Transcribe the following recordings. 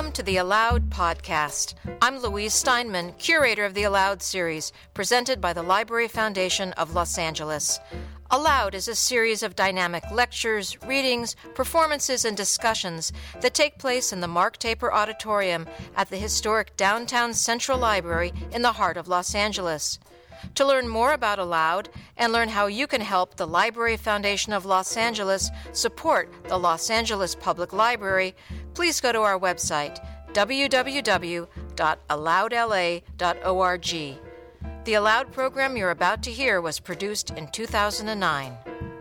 Welcome to the Aloud podcast. I'm Louise Steinman, curator of the Aloud series, presented by the Library Foundation of Los Angeles. Aloud is a series of dynamic lectures, readings, performances, and discussions that take place in the Mark Taper Auditorium at the historic downtown Central Library in the heart of Los Angeles. To learn more about Aloud and learn how you can help the Library Foundation of Los Angeles support the Los Angeles Public Library, please go to our website, www.aloudla.org. The Aloud program you're about to hear was produced in 2009.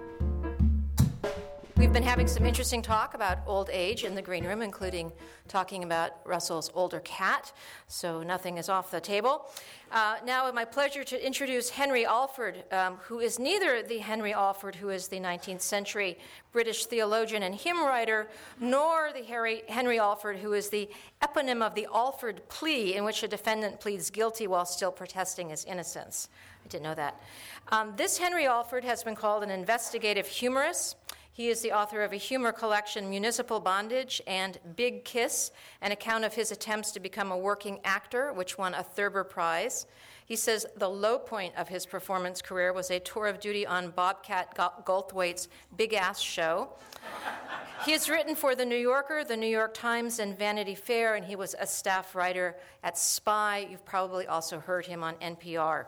We've been having some interesting talk about old age in the green room, including talking about Russell's older cat, so nothing is off the table. Now, it's my pleasure to introduce Henry Alford, who is neither the Henry Alford who is the 19th century British theologian and hymn writer, nor the Henry Alford who is the eponym of the Alford plea, in which a defendant pleads guilty while still protesting his innocence. I didn't know that. This Henry Alford has been called an investigative humorist. He is the author of a humor collection, Municipal Bondage, and Big Kiss, an account of his attempts to become a working actor, which won a Thurber Prize. He says the low point of his performance career was a tour of duty on Bobcat Goldthwait's Big Ass Show. He has written for The New Yorker, The New York Times, and Vanity Fair, and he was a staff writer at Spy. You've probably also heard him on NPR.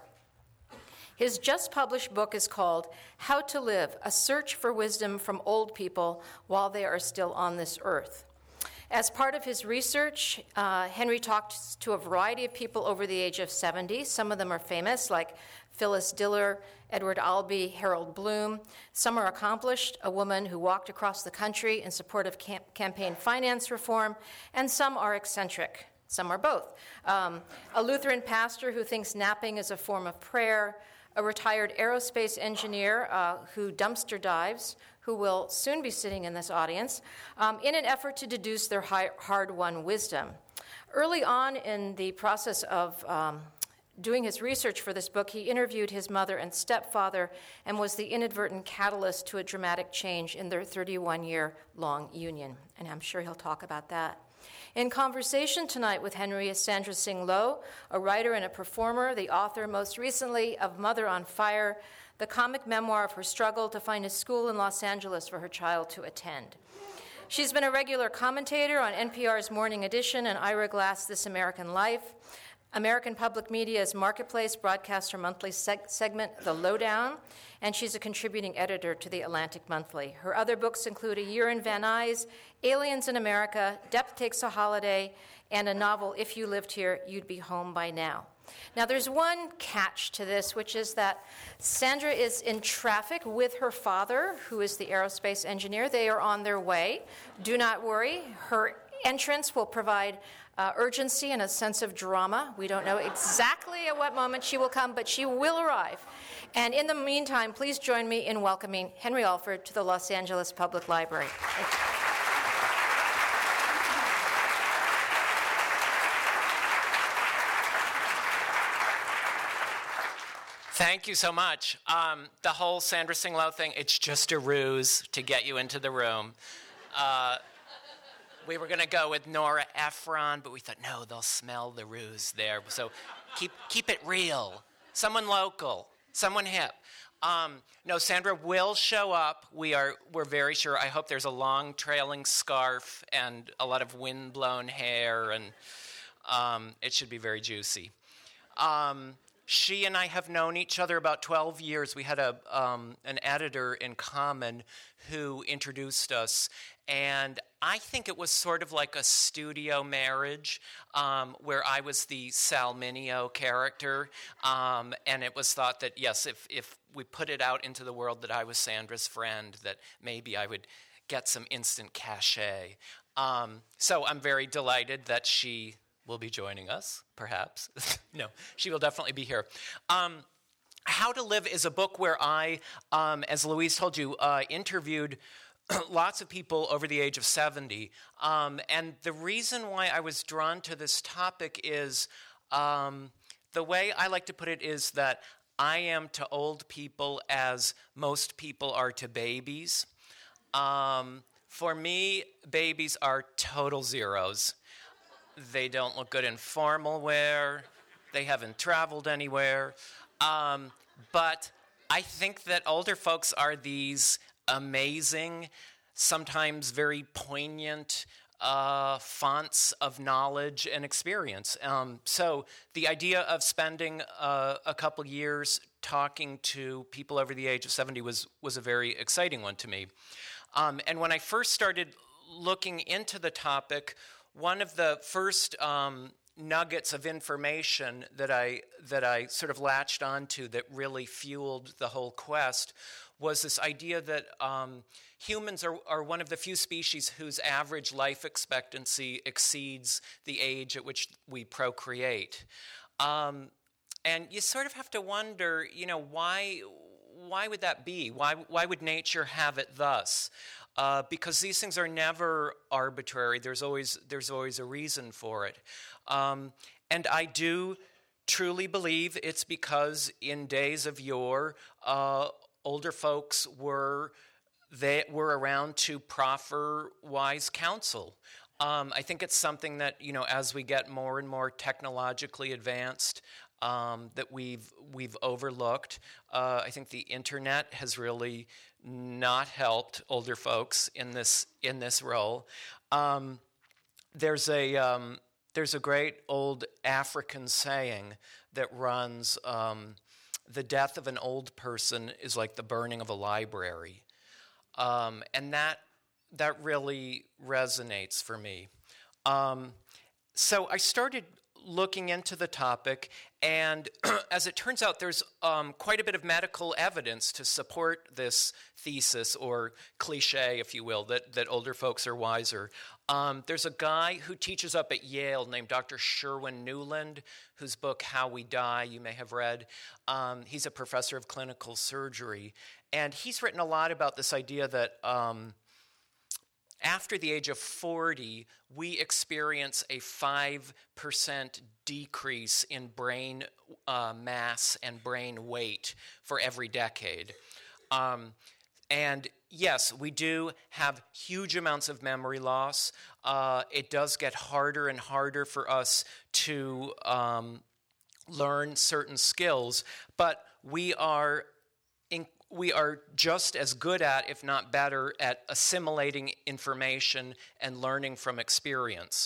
His just-published book is called How to Live, A Search for Wisdom from Old People While They Are Still on This Earth. As part of his research, Henry talked to a variety of people over the age of 70. Some of them are famous, like Phyllis Diller, Edward Albee, Harold Bloom. Some are accomplished, a woman who walked across the country in support of campaign finance reform, and some are eccentric. Some are both. A Lutheran pastor who thinks napping is a form of prayer, a retired aerospace engineer who dumpster dives, who will soon be sitting in this audience, in an effort to deduce their hard-won wisdom. Early on in the process of doing his research for this book, he interviewed his mother and stepfather and was the inadvertent catalyst to a dramatic change in their 31-year-long union. And I'm sure he'll talk about that. In conversation tonight with Henry is Sandra Singh Low, a writer and a performer, the author most recently of Mother on Fire, the comic memoir of her struggle to find a school in Los Angeles for her child to attend. She's been a regular commentator on NPR's Morning Edition and Ira Glass' This American Life. American Public Media's Marketplace broadcasts her monthly segment, The Lowdown, and she's a contributing editor to the Atlantic Monthly. Her other books include A Year in Van Nuys, Aliens in America, Depth Takes a Holiday, and a novel, If You Lived Here, You'd Be Home by Now. Now, there's one catch to this, which is that Sandra is in traffic with her father, who is the aerospace engineer. They are on their way. Do not worry. Her entrance will provide urgency and a sense of drama. We don't know exactly at what moment she will come, but she will arrive. And in the meantime, please join me in welcoming Henry Alford to the Los Angeles Public Library. Thank you so much. The whole Sandra Singh Low thing, it's just a ruse to get you into the room. We were going to go with Nora Ephron, but we thought, no, they'll smell the ruse there. So keep it real. Someone local, someone hip. No, Sandra will show up. We're very sure. I hope there's a long trailing scarf and a lot of wind-blown hair, and it should be very juicy. She and I have known each other about 12 years. We had an editor in common who introduced us, and I think it was sort of like a studio marriage where I was the Sal Mineo character, and it was thought that, yes, if we put it out into the world that I was Sandra's friend, that maybe I would get some instant cachet. So I'm very delighted that she will be joining us, perhaps. No, she will definitely be here. How to Live is a book where I, as Louise told you, interviewed lots of people over the age of 70. And the reason why I was drawn to this topic is the way I like to put it is that I am to old people as most people are to babies. For me, babies are total zeros. They don't look good in formal wear. They haven't traveled anywhere. But I think that older folks are these amazing, sometimes very poignant fonts of knowledge and experience. So the idea of spending a couple years talking to people over the age of 70 was a very exciting one to me. And when I first started looking into the topic, one of the first nuggets of information that I sort of latched onto that really fueled the whole quest was this idea that humans are one of the few species whose average life expectancy exceeds the age at which we procreate. And you sort of have to wonder, why would that be? Why would nature have it thus? Because these things are never arbitrary. There's always a reason for it. And I do truly believe it's because in days of yore, older folks were around to proffer wise counsel. I think it's something that, as we get more and more technologically advanced, that we've overlooked. I think the internet has really not helped older folks in this role. There's a great old African saying that runs, the death of an old person is like the burning of a library. And that really resonates for me. So I started looking into the topic, and as it turns out, there's quite a bit of medical evidence to support this thesis, or cliche, if you will, that older folks are wiser. There's a guy who teaches up at Yale named Dr. Sherwin Newland, whose book, How We Die, you may have read. He's a professor of clinical surgery, and he's written a lot about this idea that after the age of 40, we experience a 5% decrease in brain mass and brain weight for every decade. And yes, we do have huge amounts of memory loss. It does get harder and harder for us to learn certain skills, but we are just as good at, if not better, at assimilating information and learning from experience.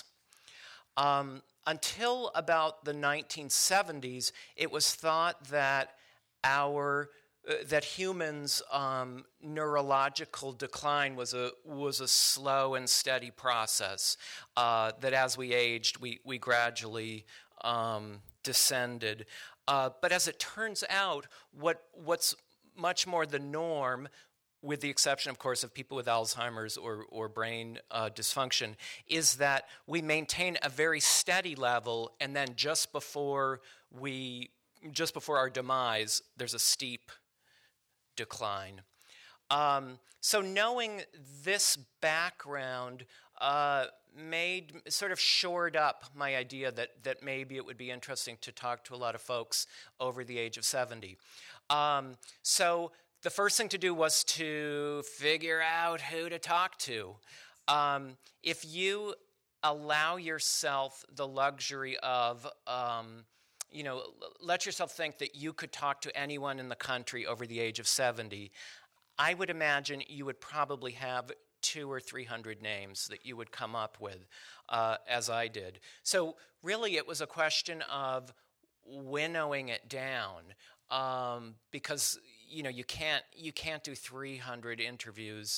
Until about the 1970s, it was thought that that humans' neurological decline was a slow and steady process. That as we aged, we gradually descended. But as it turns out, what's much more the norm, with the exception, of course, of people with Alzheimer's or brain dysfunction, is that we maintain a very steady level, and then just before our demise, there's a steep decline. So knowing this background sort of shored up my idea that maybe it would be interesting to talk to a lot of folks over the age of 70. So the first thing to do was to figure out who to talk to. If you allow yourself the luxury of, let yourself think that you could talk to anyone in the country over the age of 70, I would imagine you would probably have 200 or 300 names that you would come up with, as I did. So really it was a question of winnowing it down, because you can't do 300 interviews.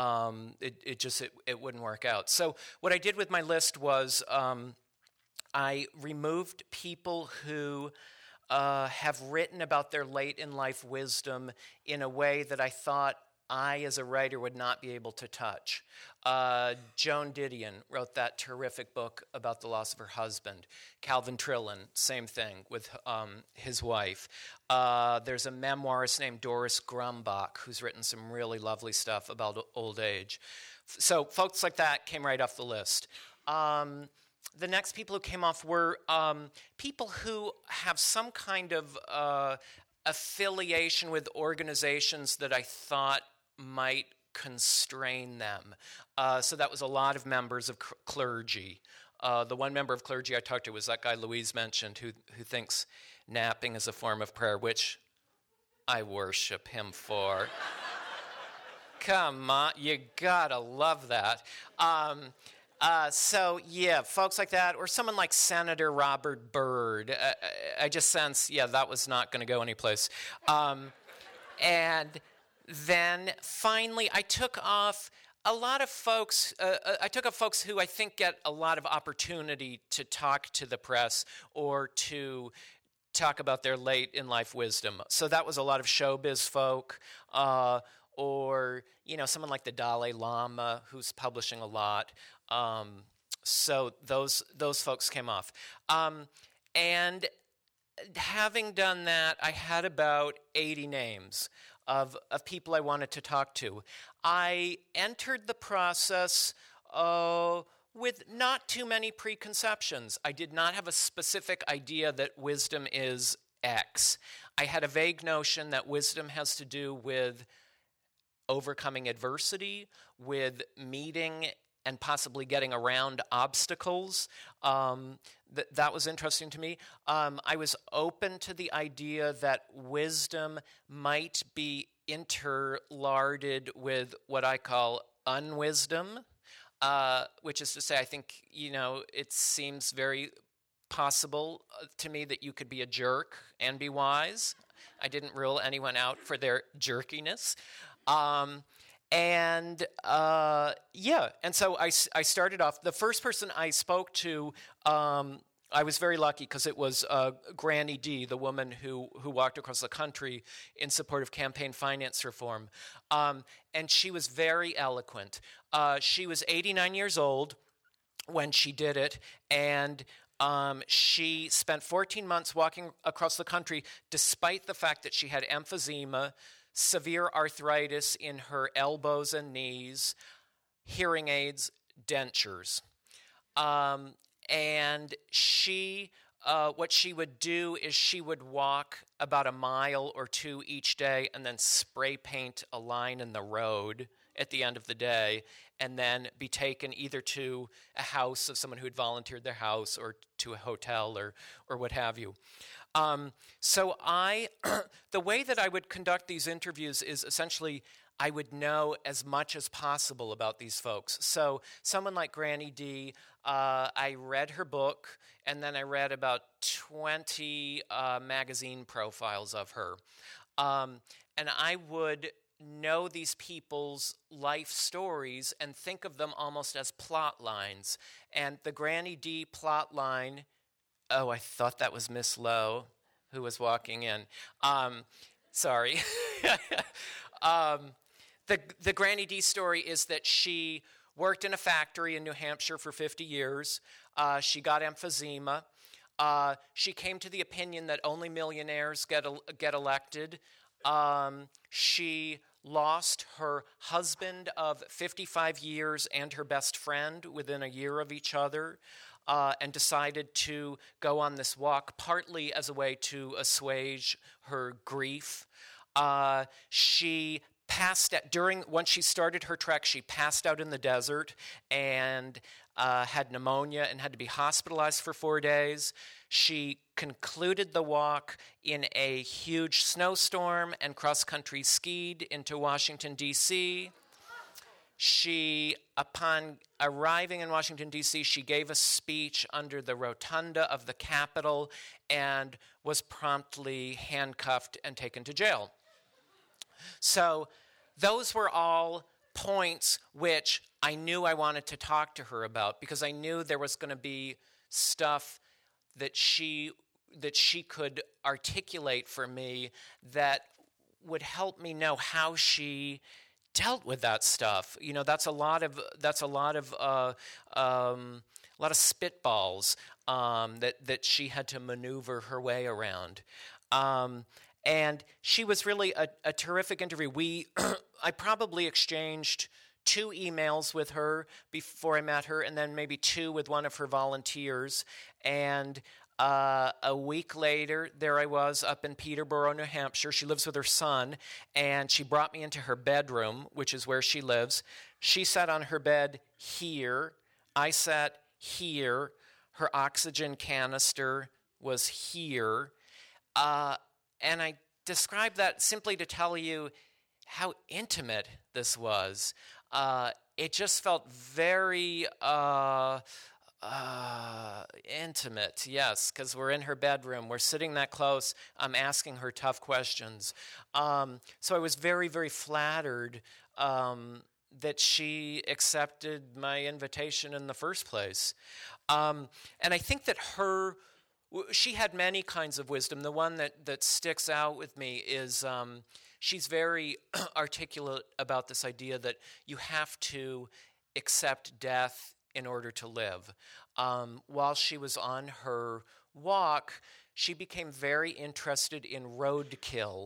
It wouldn't work out. So what I did with my list was I removed people who have written about their late in life wisdom in a way that I thought I, as a writer, would not be able to touch. Joan Didion wrote that terrific book about the loss of her husband. Calvin Trillin, same thing with his wife. There's a memoirist named Doris Grumbach who's written some really lovely stuff about old age. So folks like that came right off the list. The next people who came off were people who have some kind of affiliation with organizations that I thought might constrain them. So that was a lot of members of clergy. The one member of clergy I talked to was that guy Louise mentioned who thinks napping is a form of prayer, which I worship him for. Come on, you gotta love that. So yeah, folks like that, or someone like Senator Robert Byrd. I just sense, that was not going to go anyplace. And then finally, I took off a lot of folks. I took off folks who I think get a lot of opportunity to talk to the press or to talk about their late in life wisdom. So that was a lot of showbiz folk. Or, someone like the Dalai Lama who's publishing a lot. So those folks came off. And having done that, I had about 80 names of people I wanted to talk to. I entered the process with not too many preconceptions. I did not have a specific idea that wisdom is X. I had a vague notion that wisdom has to do with overcoming adversity, with meeting and possibly getting around obstacles. That was interesting to me. I was open to the idea that wisdom might be interlarded with what I call unwisdom, which is to say, I think, it seems very possible to me that you could be a jerk and be wise. I didn't rule anyone out for their jerkiness. And so I started off. The first person I spoke to, I was very lucky because it was Granny D, the woman who walked across the country in support of campaign finance reform. And she was very eloquent. She was 89 years old when she did it, and she spent 14 months walking across the country despite the fact that she had emphysema, severe arthritis in her elbows and knees, hearing aids, dentures. And she, what she would do is she would walk about a mile or two each day and then spray paint a line in the road at the end of the day, and then be taken either to a house of someone who had volunteered their house or to a hotel or what have you. So the way that I would conduct these interviews is essentially I would know as much as possible about these folks. So someone like Granny D, I read her book, and then I read about 20 magazine profiles of her. And I would know these people's life stories and think of them almost as plot lines. And the Granny D plot line, oh, I thought that was Miss Lowe who was walking in. Sorry. The Granny D story is that she worked in a factory in New Hampshire for 50 years. She got emphysema. She came to the opinion that only millionaires get elected. She lost her husband of 55 years and her best friend within a year of each other, and decided to go on this walk partly as a way to assuage her grief. She passed out once she started her trek, she passed out in the desert and had pneumonia and had to be hospitalized for 4 days. She concluded the walk in a huge snowstorm and cross-country skied into Washington, D.C. Upon arriving in Washington, D.C., she gave a speech under the rotunda of the Capitol and was promptly handcuffed and taken to jail. So those were all points which I knew I wanted to talk to her about because I knew there was going to be stuff that she could articulate for me that would help me know how she dealt with that stuff. That's a lot of spitballs that she had to maneuver her way around. And she was really a terrific interview. I probably exchanged 2 emails with her before I met her, and then maybe 2 with one of her volunteers. And a week later, there I was up in Peterborough, New Hampshire. She lives with her son, and she brought me into her bedroom, which is where she lives. She sat on her bed here. I sat here. Her oxygen canister was here. And I describe that simply to tell you how intimate this was. It just felt very intimate, yes, because we're in her bedroom. We're sitting that close. I'm asking her tough questions. So I was very, very flattered that she accepted my invitation in the first place. And I think that she had many kinds of wisdom. The one that sticks out with me is she's very articulate about this idea that you have to accept death in order to live. While she was on her walk, she became very interested in roadkill.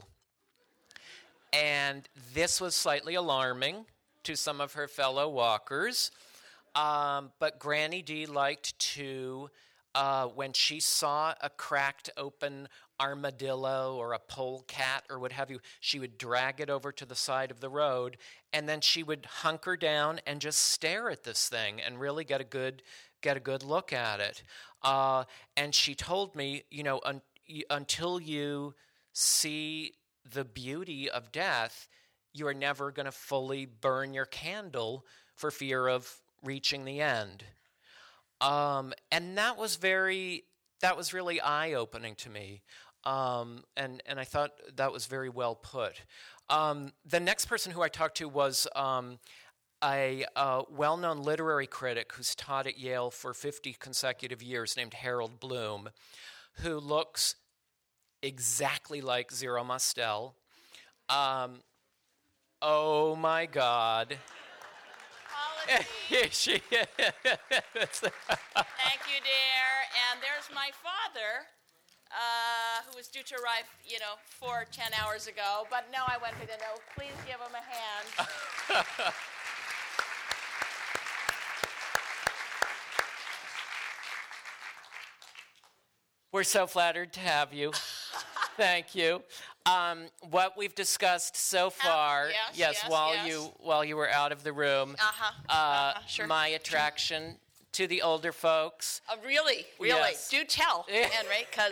And this was slightly alarming to some of her fellow walkers. But Granny D liked to, when she saw a cracked open armadillo or a polecat or what have you, she would drag it over to the side of the road, and then she would hunker down and just stare at this thing and really get a good look at it. And she told me, until you see the beauty of death, you are never going to fully burn your candle for fear of reaching the end. And that was really eye-opening to me. And I thought that was very well put. The next person who I talked to was a well-known literary critic who's taught at Yale for 50 consecutive years named Harold Bloom, who looks exactly like Zero Mostel. Oh, my God. She is. Thank you, dear. And there's my father, who was due to arrive, 10 hours ago. But no, I went for the no. Please give him a hand. We're so flattered to have you. Thank you. What we've discussed so far, while you were out of the room, Sure. My attraction to the older folks. Really? Yes. Do tell, Henry, because,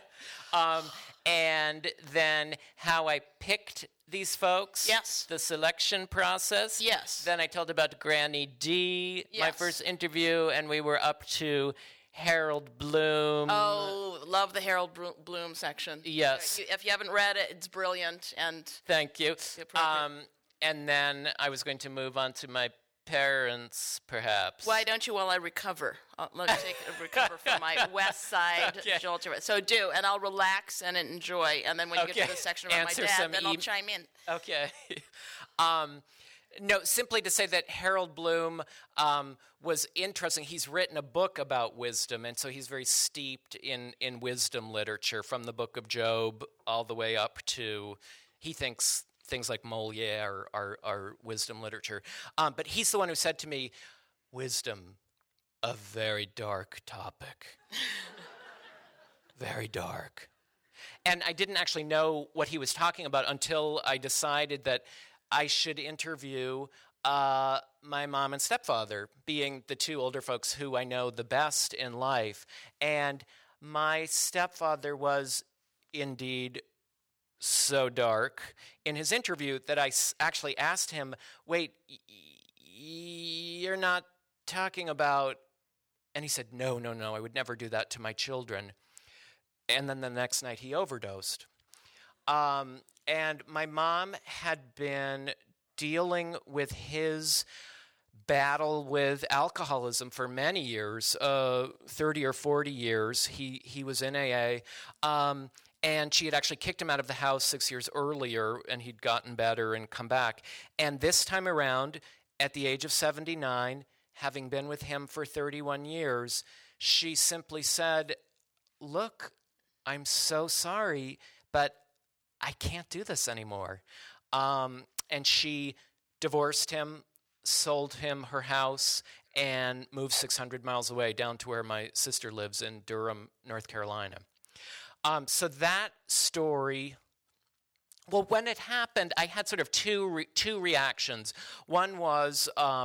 And then how I picked these folks. Yes. The selection process. Yes. Then I told about Granny D, my Yes. first interview, and we were up to Harold Bloom. Oh, love the Harold Bloom section. Yes. If you haven't read it, it's brilliant. And Thank you. appropriate. And then I was going to move on to my parents, perhaps. why don't you while I recover? Let me recover from my West Side jolt. So do, and I'll relax and enjoy. And then when you get to the section about Answer my dad, some then I'll chime in. Okay. No, simply to say that Harold Bloom was interesting. He's written a book about wisdom, and so he's very steeped in wisdom literature, from the Book of Job all the way up to, he thinks things like Molière are wisdom literature. But he's the one who said to me, wisdom, a very dark topic. Very dark. And I didn't actually know what he was talking about until I decided that I should interview my mom and stepfather, being the two older folks who I know the best in life. And my stepfather was indeed so dark in his interview that I actually asked him, wait, you're not talking about... And he said, no, I would never do that to my children. And then the next night he overdosed. And my mom had been dealing with his battle with alcoholism for many years, 30 or 40 years. He was in AA. And she had actually kicked him out of the house 6 years earlier, and he'd gotten better and come back. And this time around, at the age of 79, having been with him for 31 years, she simply said, look, I'm so sorry, but I can't do this anymore. And she divorced him sold him her house and moved 600 miles away down to where my sister lives in Durham, North Carolina. So that story, well, when it happened, I had sort of two reactions. One was,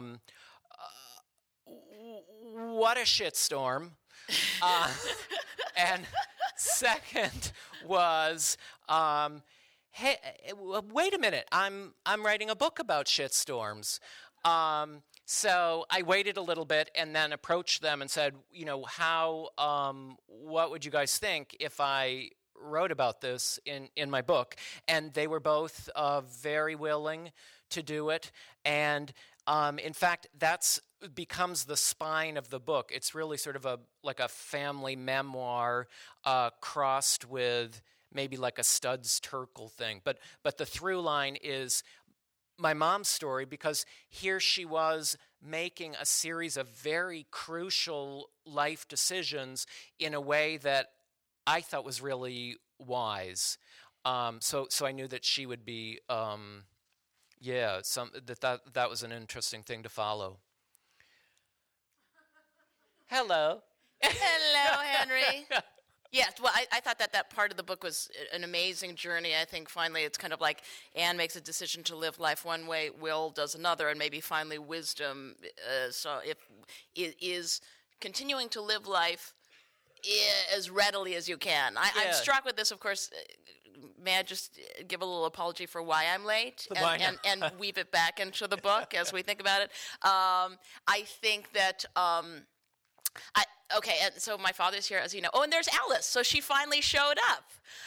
what a shitstorm. And second was, hey, wait a minute, I'm writing a book about shitstorms. So I waited a little bit and then approached them and said, what would you guys think if I wrote about this in my book? And they were both very willing to do it. And in fact, that's becomes the spine of the book. It's really sort of like a family memoir crossed with maybe like a Studs Terkel thing. But the through line is my mom's story, because here she was making a series of very crucial life decisions in a way that I thought was really wise. So I knew that she would be, that was an interesting thing to follow. Hello. Hello, Henry. Yes, well, I thought that part of the book was an amazing journey. I think finally it's kind of like Anne makes a decision to live life one way, Will does another, and maybe finally wisdom is continuing to live life as readily as you can. I'm struck with this, of course. May I just give a little apology for why I'm late and weave it back into the book as we think about it? I think that... Okay, and so my father's here, as you know. Oh, and there's Alice. So she finally showed up.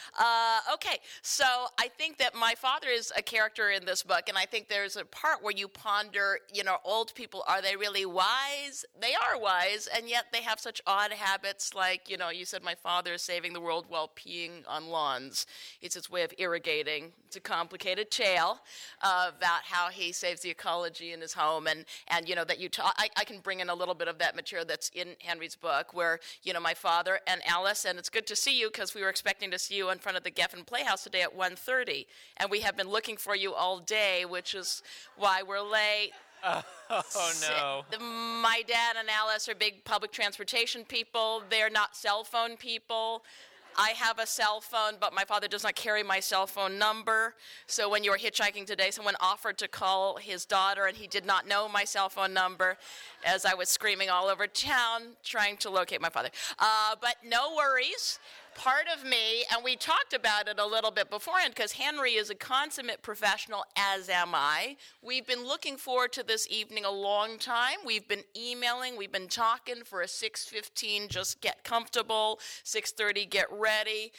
Okay, so I think that my father is a character in this book, and I think there's a part where you ponder, old people, are they really wise? They are wise, and yet they have such odd habits like, you said my father is saving the world while peeing on lawns. It's his way of irrigating. It's a complicated tale about how he saves the ecology in his home, and that you I can bring in a little bit of that material that's in Henry's book, where, my father and Alice, and it's good to see you because we were expecting to see you in front of the Geffen Playhouse today at 1:30, and we have been looking for you all day, which is why we're late. Oh, no. My dad and Alice are big public transportation people. They're not cell phone people. I have a cell phone, but my father does not carry my cell phone number. So when you were hitchhiking today, someone offered to call his daughter, and he did not know my cell phone number as I was screaming all over town trying to locate my father. But no worries. Part of me, and we talked about it a little bit beforehand, because Henry is a consummate professional, as am I. We've been looking forward to this evening a long time. We've been emailing, we've been talking for a 6:15, just get comfortable, 6:30, get ready,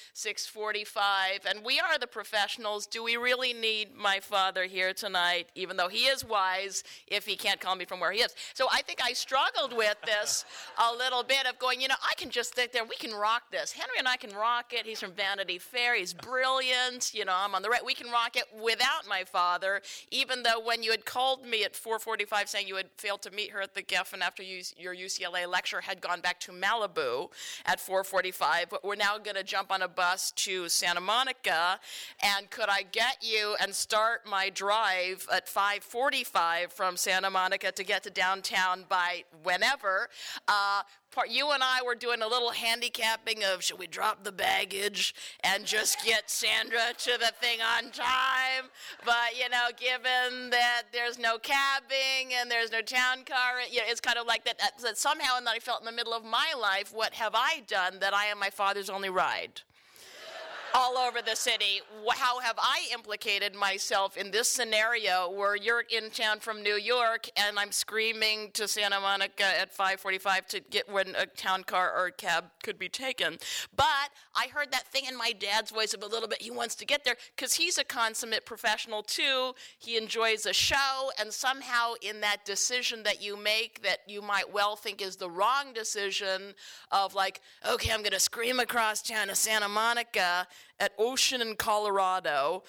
6:45, and we are the professionals. Do we really need my father here tonight, even though he is wise, if he can't call me from where he is? So I think I struggled with this a little bit of going, I can just sit there, we can rock this. Henry and I can rock it. He's from Vanity Fair. He's brilliant. I'm on the right. We can rock it without my father, even though when you had called me at 4:45 saying you had failed to meet her at the Geffen after your UCLA lecture, had gone back to Malibu at 4:45, but we're now going to jump on a bus to Santa Monica, and could I get you and start my drive at 5:45 from Santa Monica to get to downtown by whenever? You and I were doing a little handicapping of, should we drop the baggage and just get Sandra to the thing on time? But, given that there's no cabbing and there's no town car, it's kind of like that somehow, and that I felt in the middle of my life, what have I done that I am my father's only ride? All over the city. How have I implicated myself in this scenario where you're in town from New York and I'm screaming to Santa Monica at 5:45 to get when a town car or a cab could be taken? But I heard that thing in my dad's voice of a little bit, he wants to get there because he's a consummate professional too. He enjoys a show, and somehow in that decision that you make that you might well think is the wrong decision of like, okay, I'm going to scream across town to Santa Monica at Ocean in Colorado,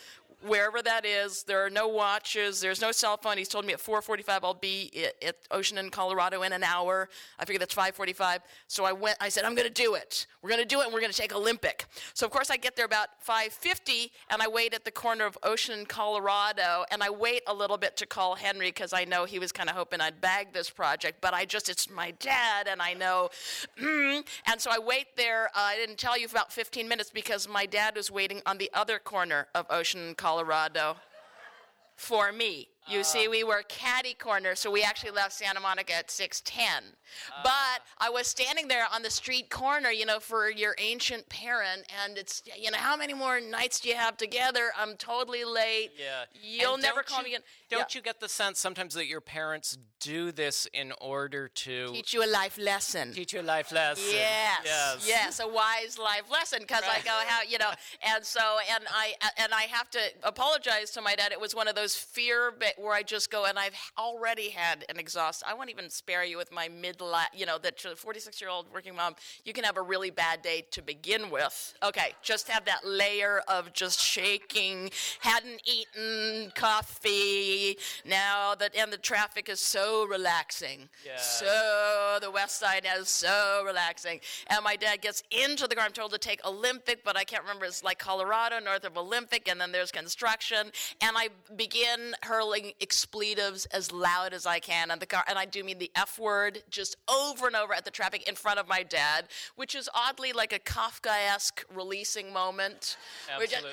wherever that is. There are no watches. There's no cell phone. He's told me at 4:45 I'll be at Ocean in Colorado in an hour. I figured that's 5:45. So I said, I'm going to do it. We're going to do it, and we're going to take Olympic. So, of course, I get there about 5:50, and I wait at the corner of Ocean in Colorado, and I wait a little bit to call Henry because I know he was kind of hoping I'd bag this project. But it's my dad, and I know. And so I wait there. I didn't tell you for about 15 minutes because my dad was waiting on the other corner of Ocean in Colorado for me. You see, we were catty corner, so we actually left Santa Monica at 6:10. But I was standing there on the street corner, for your ancient parent, and it's, how many more nights do you have together? I'm totally late. Yeah. You'll never call me again. Don't you get the sense sometimes that your parents do this in order to teach you a life lesson? Teach you a life lesson. Yes, a wise life lesson. Because I go, and I have to apologize to my dad. It was one of those fear where I just go, and I've already had an exhaust. I won't even spare you with my that 46-year-old working mom, you can have a really bad day to begin with. Okay, just have that layer of just shaking, hadn't eaten coffee, and the traffic is so relaxing. Yeah. So the West Side is so relaxing. And my dad gets into the car. I'm told to take Olympic, but I can't remember. It's like Colorado, north of Olympic, and then there's construction. And I begin hurling expletives as loud as I can in the car, and I do mean the F word just over and over at the traffic in front of my dad, which is oddly like a Kafkaesque releasing moment. Absolutely.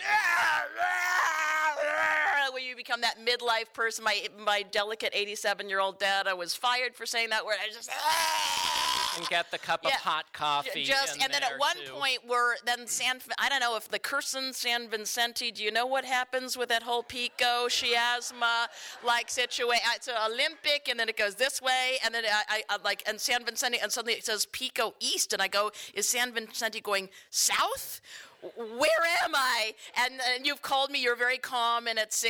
Where you become that midlife person. My delicate 87-year-old dad, I was fired for saying that word. I just and get the cup of hot coffee. And then at one point, I don't know if the Curson San Vicente. Do you know what happens with that whole Pico chiasma like situation? It's an Olympic, and then it goes this way, and then and San Vicente, and suddenly it says Pico East, and I go, is San Vicente going south? Where am I? And you've called me. You're very calm, and at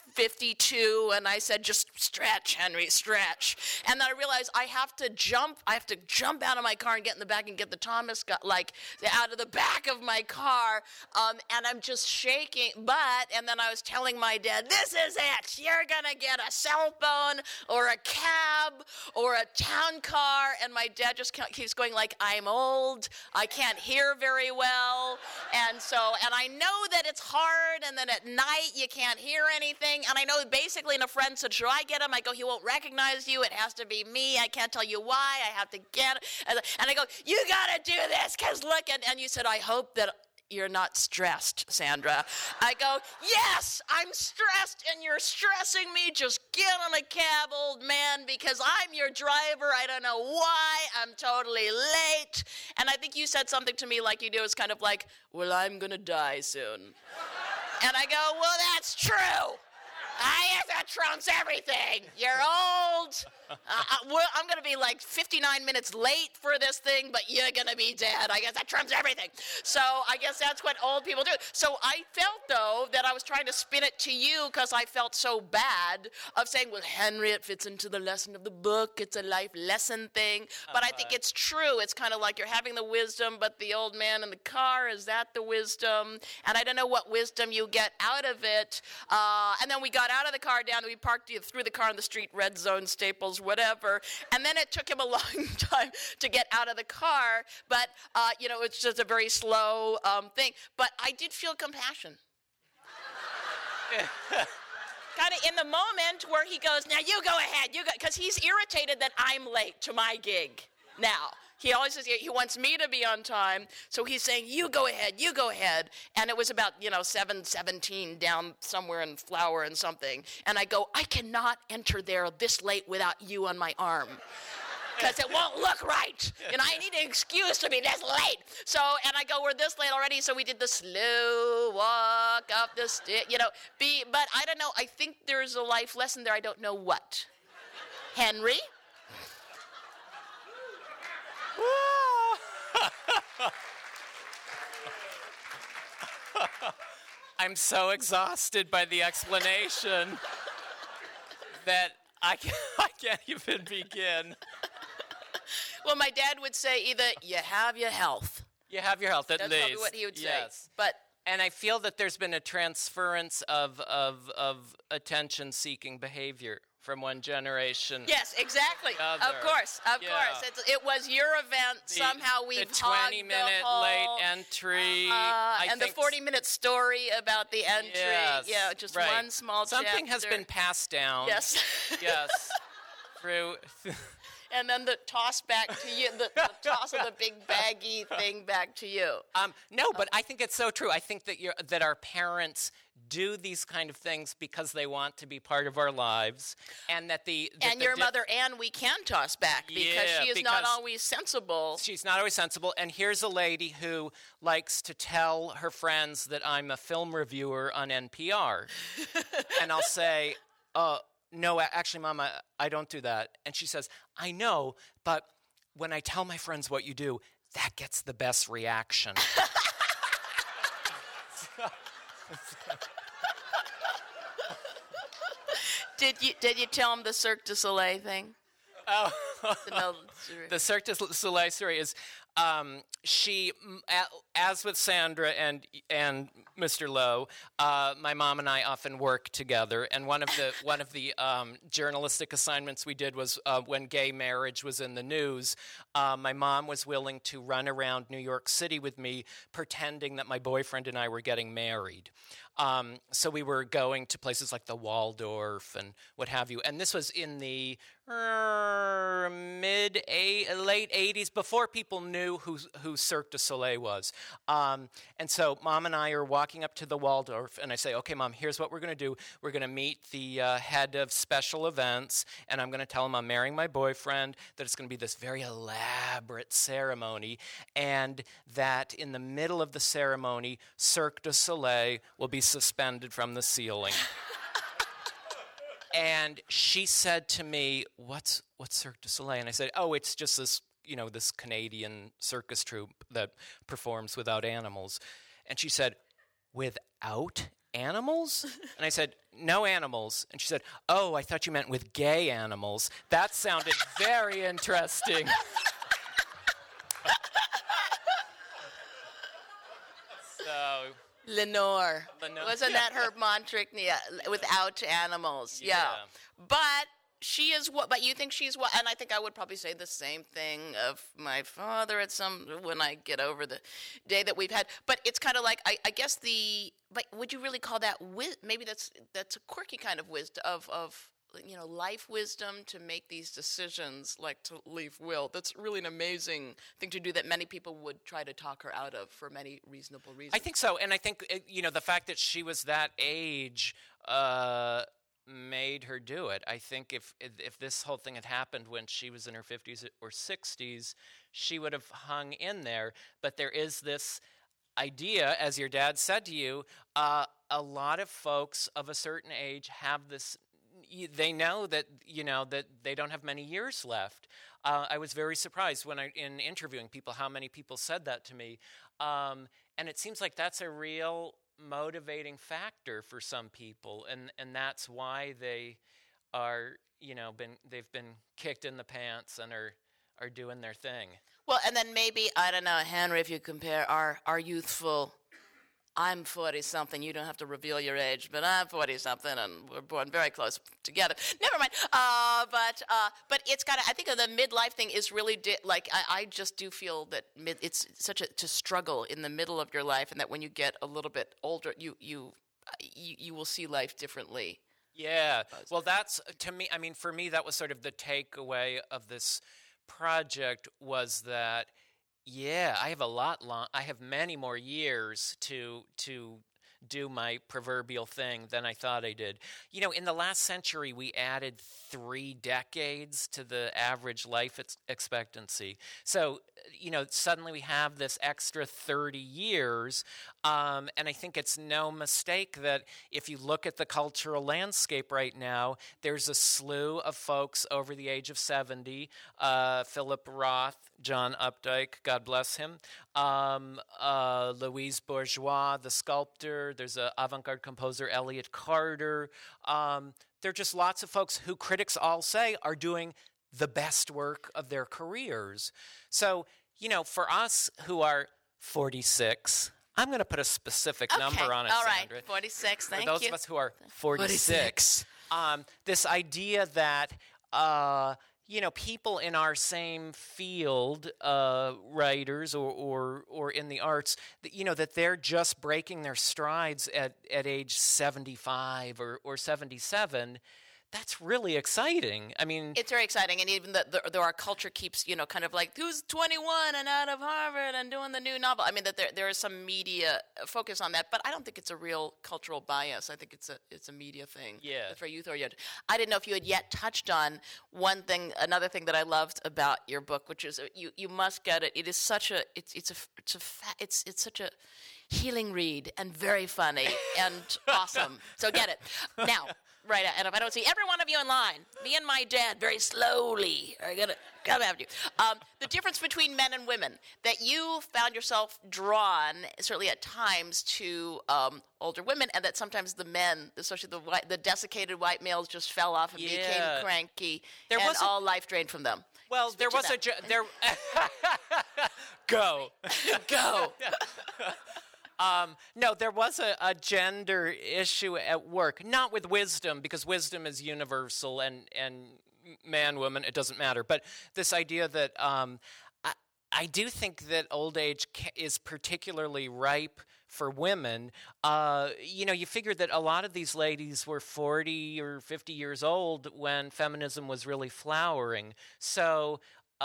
6:52, and I said, just stretch, Henry, stretch. And then I realized I have to jump out of my car and get in the back and get the Thomas out of the back of my car. And I'm just shaking. And then I was telling my dad, this is it. You're going to get a cell phone or a cab or a town car. And my dad just keeps going I'm old. I can't hear very well. And I know that it's hard, and then at night you can't hear anything. And I know basically, and a friend said, should I get him? I go, he won't recognize you. It has to be me. I can't tell you why. I have to get him. And I go, you got to do this, because look. And you said, I hope that you're not stressed, Sandra. I go, yes, I'm stressed, and you're stressing me. Just get on a cab, old man, because I'm your driver. I don't know why. I'm totally late. And I think you said something to me like you do. It's kind of like, well, I'm going to die soon. And I go, well, that's true. That trumps everything. You're old. I'm going to be 59 minutes late for this thing, but you're going to be dead. I guess that trumps everything. So I guess that's what old people do. So I felt, though, that I was trying to spin it to you because I felt so bad of saying, well, Henry, it fits into the lesson of the book. It's a life lesson thing. But I think it's true. It's kind of like you're having the wisdom, but the old man in the car, is that the wisdom? And I don't know what wisdom you get out of it. And then we got out of the car down, we parked, threw the car in the street, Red Zone, Staples, whatever, and then it took him a long time to get out of the car, but, it's just a very slow thing, but I did feel compassion. Kind of in the moment where he goes, now you go ahead, because he's irritated that I'm late to my gig now. He always says he wants me to be on time, so he's saying, you go ahead. And it was about, 7:17 down somewhere in Flower and something. And I go, I cannot enter there this late without you on my arm. Because it won't look right. I need an excuse to be this late. So, and I go, we're this late already, so we did the slow walk up the stairs, but I don't know, I think there's a life lesson there, I don't know what. Henry? I'm so exhausted by the explanation that I can't even begin. Well, my dad would say either you have your health. You have your health, at least. That's probably what he would say. Yes. But And I feel that there's been a transference of attention-seeking behavior from one generation. Yes, exactly. Of course. It was your event. Somehow we've the 20-minute late entry. And the 40-minute story about the entry. Yes, yeah, just right. one small Something chapter. has been passed down. Yes. Yes. Through. And then the toss back to you, the toss of the big baggy thing back to you. No, but I think it's so true. I think that our parents do these kind of things because they want to be part of our lives, and that your mother Anne, we can toss back because she is not always sensible. She's not always sensible. And here's a lady who likes to tell her friends that I'm a film reviewer on NPR, and I'll say, no, actually, Mama, I don't do that. And she says, I know, but when I tell my friends what you do, that gets the best reaction. Did you tell him the Cirque du Soleil thing? Oh, the Cirque du Soleil story is she, as with Sandra and Mr. Lowe, my mom and I often work together. And one of the journalistic assignments we did was when gay marriage was in the news. My mom was willing to run around New York City with me, pretending that my boyfriend and I were getting married. So we were going to places like the Waldorf and what have you. And this was in the late 80s, before people knew who Cirque du Soleil was. And so Mom and I are walking up to the Waldorf, and I say, okay, Mom, here's what we're going to do. We're going to meet the head of special events, and I'm going to tell him I'm marrying my boyfriend, that it's going to be this very elaborate ceremony, and that in the middle of the ceremony, Cirque du Soleil will be suspended from the ceiling. And she said to me, what's Cirque du Soleil? And I said, oh, it's just this, this Canadian circus troupe that performs without animals. And she said, without animals? And I said, no animals. And she said, oh, I thought you meant with gay animals. That sounded very interesting. So... Lenore. Wasn't that her mantra? Yeah, without animals. Yeah. But she is what? But you think she's what? And I think I would probably say the same thing of my father when I get over the day that we've had. But it's kind of like I guess But would you really call that maybe that's a quirky kind of wisdom of life wisdom to make these decisions, like to leave will. That's really an amazing thing to do that many people would try to talk her out of for many reasonable reasons. I think so, and I think, the fact that she was that age made her do it. I think if this whole thing had happened when she was in her 50s or 60s, she would have hung in there. But there is this idea, as your dad said to you, a lot of folks of a certain age have this. They know that that they don't have many years left. I was very surprised in interviewing people how many people said that to me, and it seems like that's a real motivating factor for some people, and that's why they are they've been kicked in the pants and are doing their thing. Well, and then maybe I don't know, Henry, if you compare our youthful. I'm 40-something. You don't have to reveal your age, but I'm 40-something, and we're born very close together. Never mind. But it's got. I think the midlife thing is really I just do feel that it's such to struggle in the middle of your life, and that when you get a little bit older, you will see life differently. Yeah. Well, that's to me. I mean, for me, that was sort of the takeaway of this project was that. Yeah, I have I have many more years to do my proverbial thing than I thought I did. In the last century, we added 3 decades to the average life expectancy. So, suddenly we have this extra 30 years, and I think it's no mistake that if you look at the cultural landscape right now, there's a slew of folks over the age of 70, Philip Roth, John Updike, God bless him, Louise Bourgeois, the sculptor, there's an avant-garde composer, Elliott Carter. There are just lots of folks who critics all say are doing the best work of their careers. So, for us who are 46, I'm going to put a specific number on it, all right, Sandra. 46, thank you. For those of us who are 46. This idea that, people in our same field, writers or in the arts, that they're just breaking their strides at age 75 or 77, that's really exciting. I mean, it's very exciting, and even though our culture keeps, kind of like, who's 21 and out of Harvard and doing the new novel. I mean, that there is some media focus on that, but I don't think it's a real cultural bias. I think it's a media thing. Yeah. For youth oriented. I didn't know if you had yet touched on another thing that I loved about your book, which is you must get it. It is such a it's such a healing read and very funny and awesome. So get it now. Right, and if I don't see every one of you in line, me and my dad very slowly are going to come after you. The difference between men and women, that you found yourself drawn, certainly at times, to older women, and that sometimes the men, especially the desiccated white males, just fell off and became cranky, all life drained from them. Well, there was Go. Go. No, there was a gender issue at work, not with wisdom, because wisdom is universal and man, woman, it doesn't matter. But this idea that I do think that old age is particularly ripe for women. You figure that a lot of these ladies were 40 or 50 years old when feminism was really flowering. So...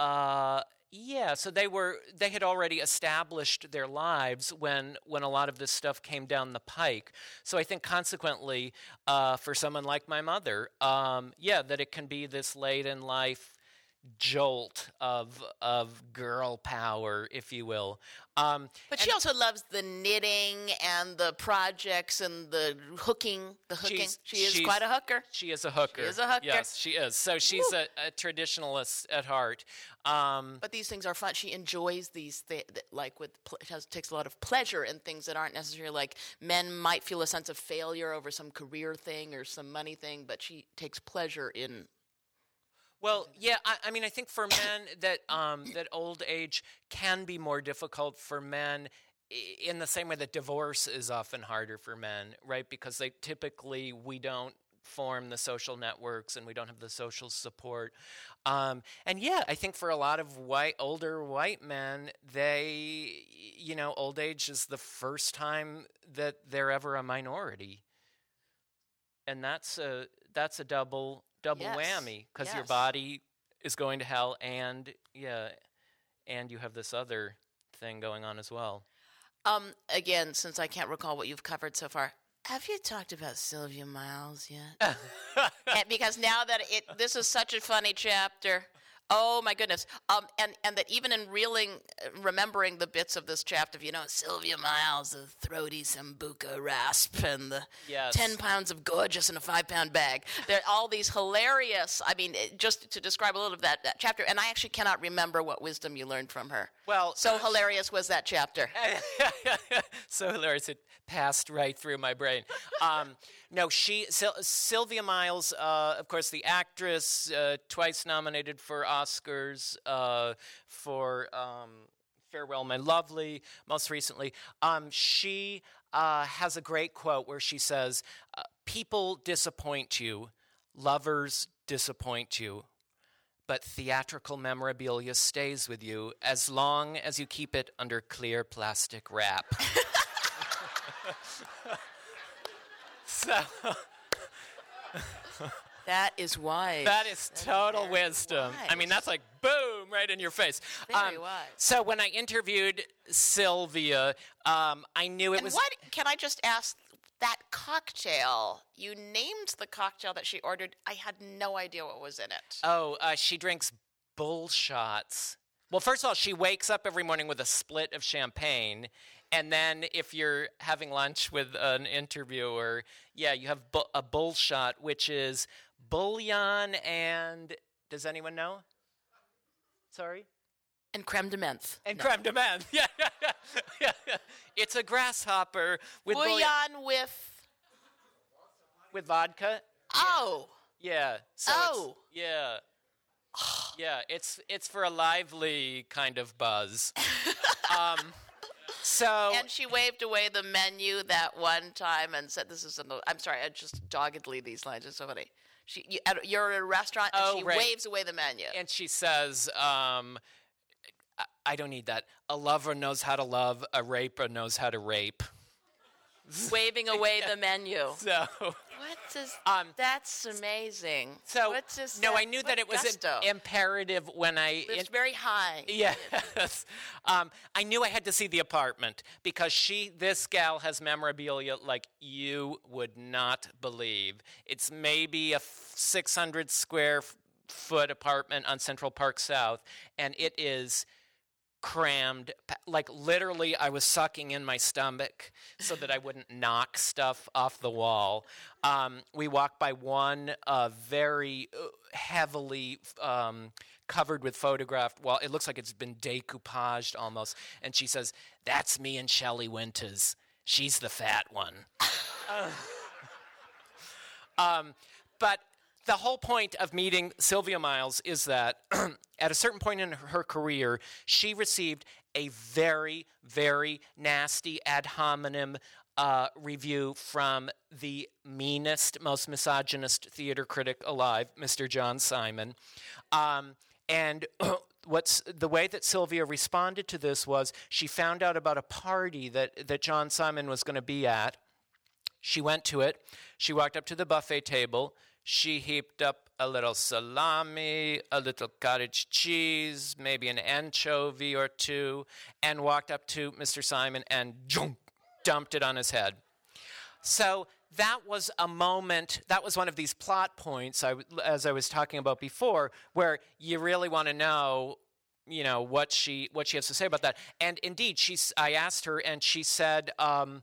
so they had already established their lives when a lot of this stuff came down the pike. So I think consequently, for someone like my mother, that it can be this late in life jolt of girl power, if you will. But she also loves the knitting and the projects and the hooking. She is quite a hooker. She is a hooker. She is a hooker. Yes, she is. So she's a traditionalist at heart. But these things are fun. She enjoys these things, takes a lot of pleasure in things that aren't necessarily like men might feel a sense of failure over some career thing or some money thing, but she takes pleasure in. Well, yeah, I mean, I think for men that old age can be more difficult for men in the same way that divorce is often harder for men, right? Because we don't form the social networks and we don't have the social support. I think for a lot of older white men, old age is the first time that they're ever a minority. And that's a double whammy, because your body is going to hell, and you have this other thing going on as well. Again, since I can't recall what you've covered so far, have you talked about Sylvia Miles yet? Because now that this is such a funny chapter. Oh my goodness! And that even in remembering the bits of this chapter, Sylvia Miles, the throaty sambuca rasp, and the 10 pounds of gorgeous in a 5-pound bag. There are all these hilarious. I mean, just to describe a little of that chapter, and I actually cannot remember what wisdom you learned from her. Well, so hilarious was that chapter. So hilarious, it passed right through my brain. Sylvia Miles, of course, the actress, twice nominated for Oscars for Farewell My Lovely, most recently. She has a great quote where she says, people disappoint you, lovers disappoint you, but theatrical memorabilia stays with you as long as you keep it under clear plastic wrap. So... That is wise. That is total wisdom. Wise. I mean, that's like boom, right in your face. Very wise. So when I interviewed Sylvia, I knew it was... What, can I just ask, that cocktail, you named the cocktail that she ordered. I had no idea what was in it. Oh, she drinks bull shots. Well, first of all, she wakes up every morning with a split of champagne. And then if you're having lunch with an interviewer, you have a bull shot, which is bouillon and, does anyone know? Sorry? And creme de menthe. And creme de menthe, yeah. It's a grasshopper with bouillon with vodka. Oh. Yeah. So it's for a lively kind of buzz. So And she waved away the menu that one time and said, "This is I'm sorry, I just doggedly these lines are so funny." You're at a restaurant and she waves away the menu. And she says, I don't need that. A lover knows how to love. A raper knows how to rape. Waving away the menu. So that's amazing. So I knew that it was imperative when it's very high. Yes. I knew I had to see the apartment because this gal has memorabilia like you would not believe. It's maybe a 600 square foot apartment on Central Park South, and it is crammed, like literally I was sucking in my stomach so that I wouldn't knock stuff off the wall. We walked by one very heavily covered with photographed wall. It looks like it's been decoupaged almost. And she says, "That's me and Shelley Winters. She's the fat one." But the whole point of meeting Sylvia Miles is that at a certain point in her career, she received a very, very nasty ad hominem review from the meanest, most misogynist theater critic alive, Mr. John Simon. And the way that Sylvia responded to this was she found out about a party that John Simon was going to be at. She went to it. She walked up to the buffet table. She heaped up a little salami, a little cottage cheese, maybe an anchovy or two, and walked up to Mr. Simon and dumped it on his head. So that was a moment, that was one of these plot points, as I was talking about before, where you really want to know, what she has to say about that. And indeed, I asked her, and she said,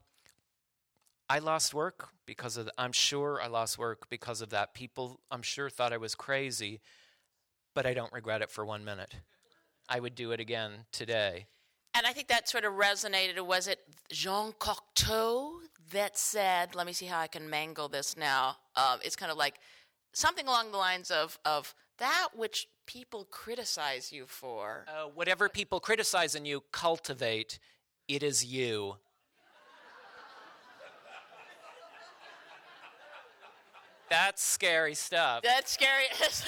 I lost work because of I'm sure I lost work because of that. People, I'm sure, thought I was crazy, but I don't regret it for 1 minute. I would do it again today. And I think that sort of resonated. Was it Jean Cocteau that said, let me see how I can mangle this now. It's kind of like something along the lines of that which people criticize you for. Whatever people criticize in you, cultivate. It is you. That's scary stuff. That's scary.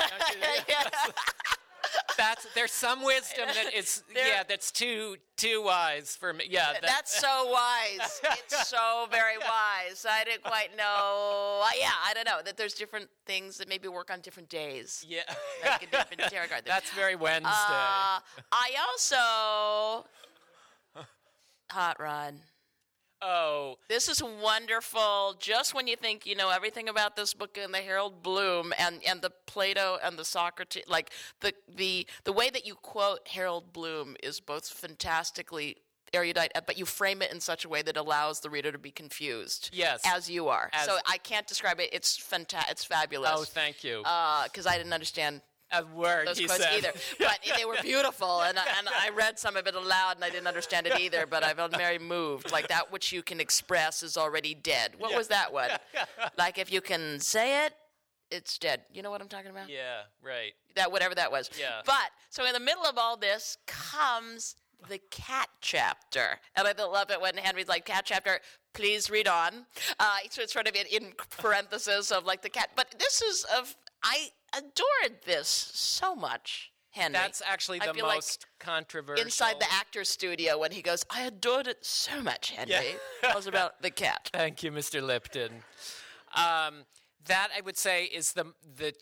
There's some wisdom that that's too wise for me. Yeah, that's so wise. It's so very wise. I didn't quite know. I don't know that there's different things that maybe work on different days. Yeah, like a different tarot card. That's very Wednesday. I also Hot Rod. Oh. This is wonderful. Just when you think you know everything about this book and the Harold Bloom and the Plato and the Socrates, like the way that you quote Harold Bloom is both fantastically erudite, but you frame it in such a way that allows the reader to be confused. Yes. As you are. So I can't describe it. It's it's fabulous. Oh, thank you. Because I didn't understand a word those he quotes said. either, but they were beautiful, and I read some of it aloud, and I didn't understand it either. But I felt very moved. Like that which you can express is already dead. What was that one? Like if you can say it, it's dead. You know what I'm talking about? Yeah, right. That whatever that was. Yeah. But so in the middle of all this comes the cat chapter, and I love it when Henry's like, "Cat chapter, please read on." So it's sort of in parentheses of like the cat. But this is I adored this so much, Henry. That's actually the most controversial. Inside the actor's studio when he goes, "I adored it so much, Henry." Yeah. Tell us about the cat. Thank you, Mr. Lipton. That I would say is the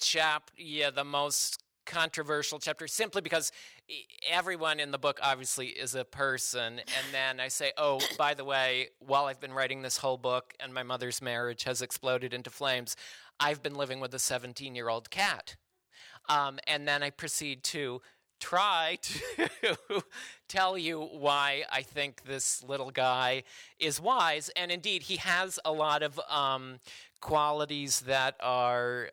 most controversial chapter, simply because everyone in the book obviously is a person. And then I say, oh, by the way, while I've been writing this whole book and my mother's marriage has exploded into flames, I've been living with a 17-year-old cat. And then I proceed to try to tell you why I think this little guy is wise. And indeed, he has a lot of qualities that are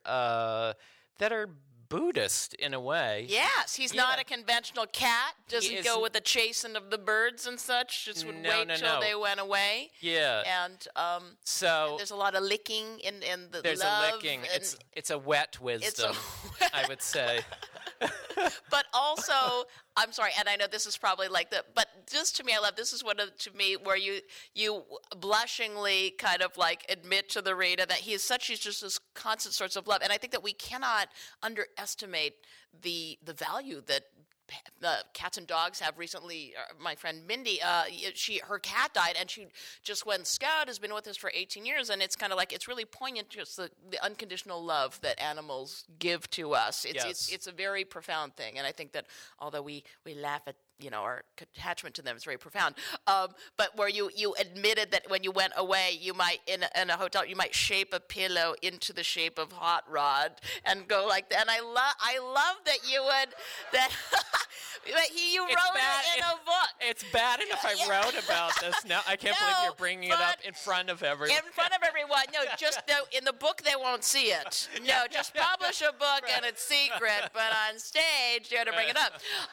Buddhist in a way. Yes, he's not a conventional cat. Doesn't go with the chasing of the birds and such. Just would wait till they went away. Yeah, and and there's a lot of licking in the there's love. There's a licking. It's a wet wisdom, I would say. But also, I'm sorry, and I know this is probably like but just to me, I love, this is one of, to me, where you blushingly kind of like admit to the reader that he's just this constant source of love. And I think that we cannot underestimate the value that cats and dogs have. Recently, my friend Mindy, her cat died, and she just went scout, has been with us for 18 years, and it's kind of like, it's really poignant, just the unconditional love that animals give to us. It's a very profound thing, and I think that although we laugh at our attachment to them, it's very profound. But where you admitted that when you went away, you might in a hotel, you might shape a pillow into the shape of Hot Rod and go like that. And I love that you would that. You wrote it in a book. It's bad enough I wrote about this. Now I can't believe you're bringing it up in front of everyone. In front of everyone. No, in the book they won't see it. No, just publish a book and it's secret. But on stage, you got to bring it up.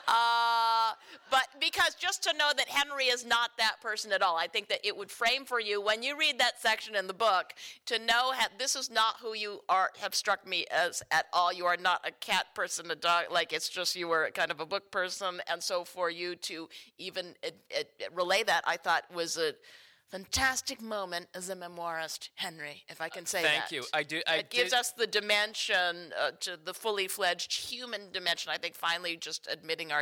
But because just to know that Henry is not that person at all, I think that it would frame for you when you read that section in the book to know this is not who you are. Have struck me as at all. You are not a cat person, a dog. Like, it's just you were kind of a book person. And so for you to even relay that, I thought was a fantastic moment as a memoirist, Henry, if I can say that. Thank you. It gives us the dimension, to the fully fledged human dimension. I think finally just admitting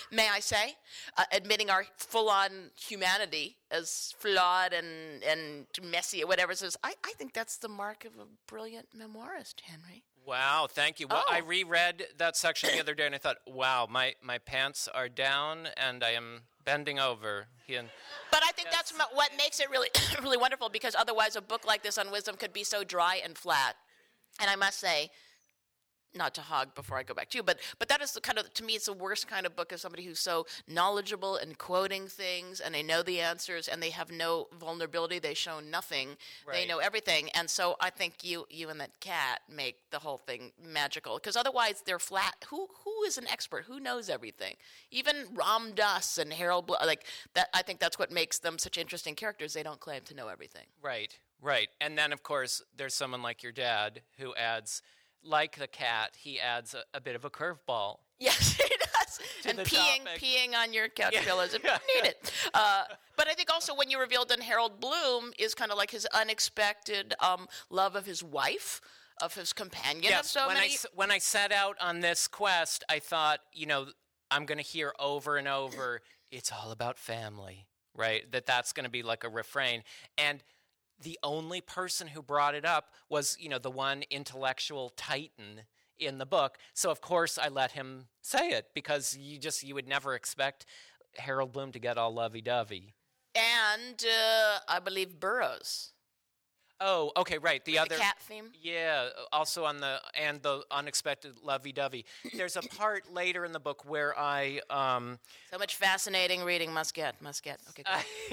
admitting our full-on humanity as flawed and messy, or whatever it is. I think that's the mark of a brilliant memoirist, Henry. Wow, thank you. Well, I reread that section the other day, and I thought, wow, my pants are down, and I am bending over. But I think that's what makes it really, really wonderful, because otherwise a book like this on wisdom could be so dry and flat. And I must say, not to hog before I go back to you, but that is the kind of, to me, it's the worst kind of book of somebody who's so knowledgeable and quoting things, and they know the answers, and they have no vulnerability. They show nothing. Right. They know everything. And so I think you and that cat make the whole thing magical, because otherwise they're flat. Who is an expert? Who knows everything? Even Ram Dass and Harold Bloom, like that. I think that's what makes them such interesting characters. They don't claim to know everything. Right. And then, of course, there's someone like your dad who adds, like the cat, he adds a bit of a curveball. Yes, he does. And peeing on your couch pillows if you need it. But I think also when you revealed in Harold Bloom is kind of like his unexpected love of his wife, of his companion. Yes, when I set out on this quest, I thought, I'm going to hear over and over, it's all about family, right? That's going to be like a refrain. And the only person who brought it up was, the one intellectual titan in the book. So, of course, I let him say it, because you would never expect Harold Bloom to get all lovey-dovey. And I believe Burroughs. Oh, okay, right. The other cat theme. Yeah, also on the unexpected lovey-dovey. There's a part later in the book where I so much fascinating reading. Must get. Okay.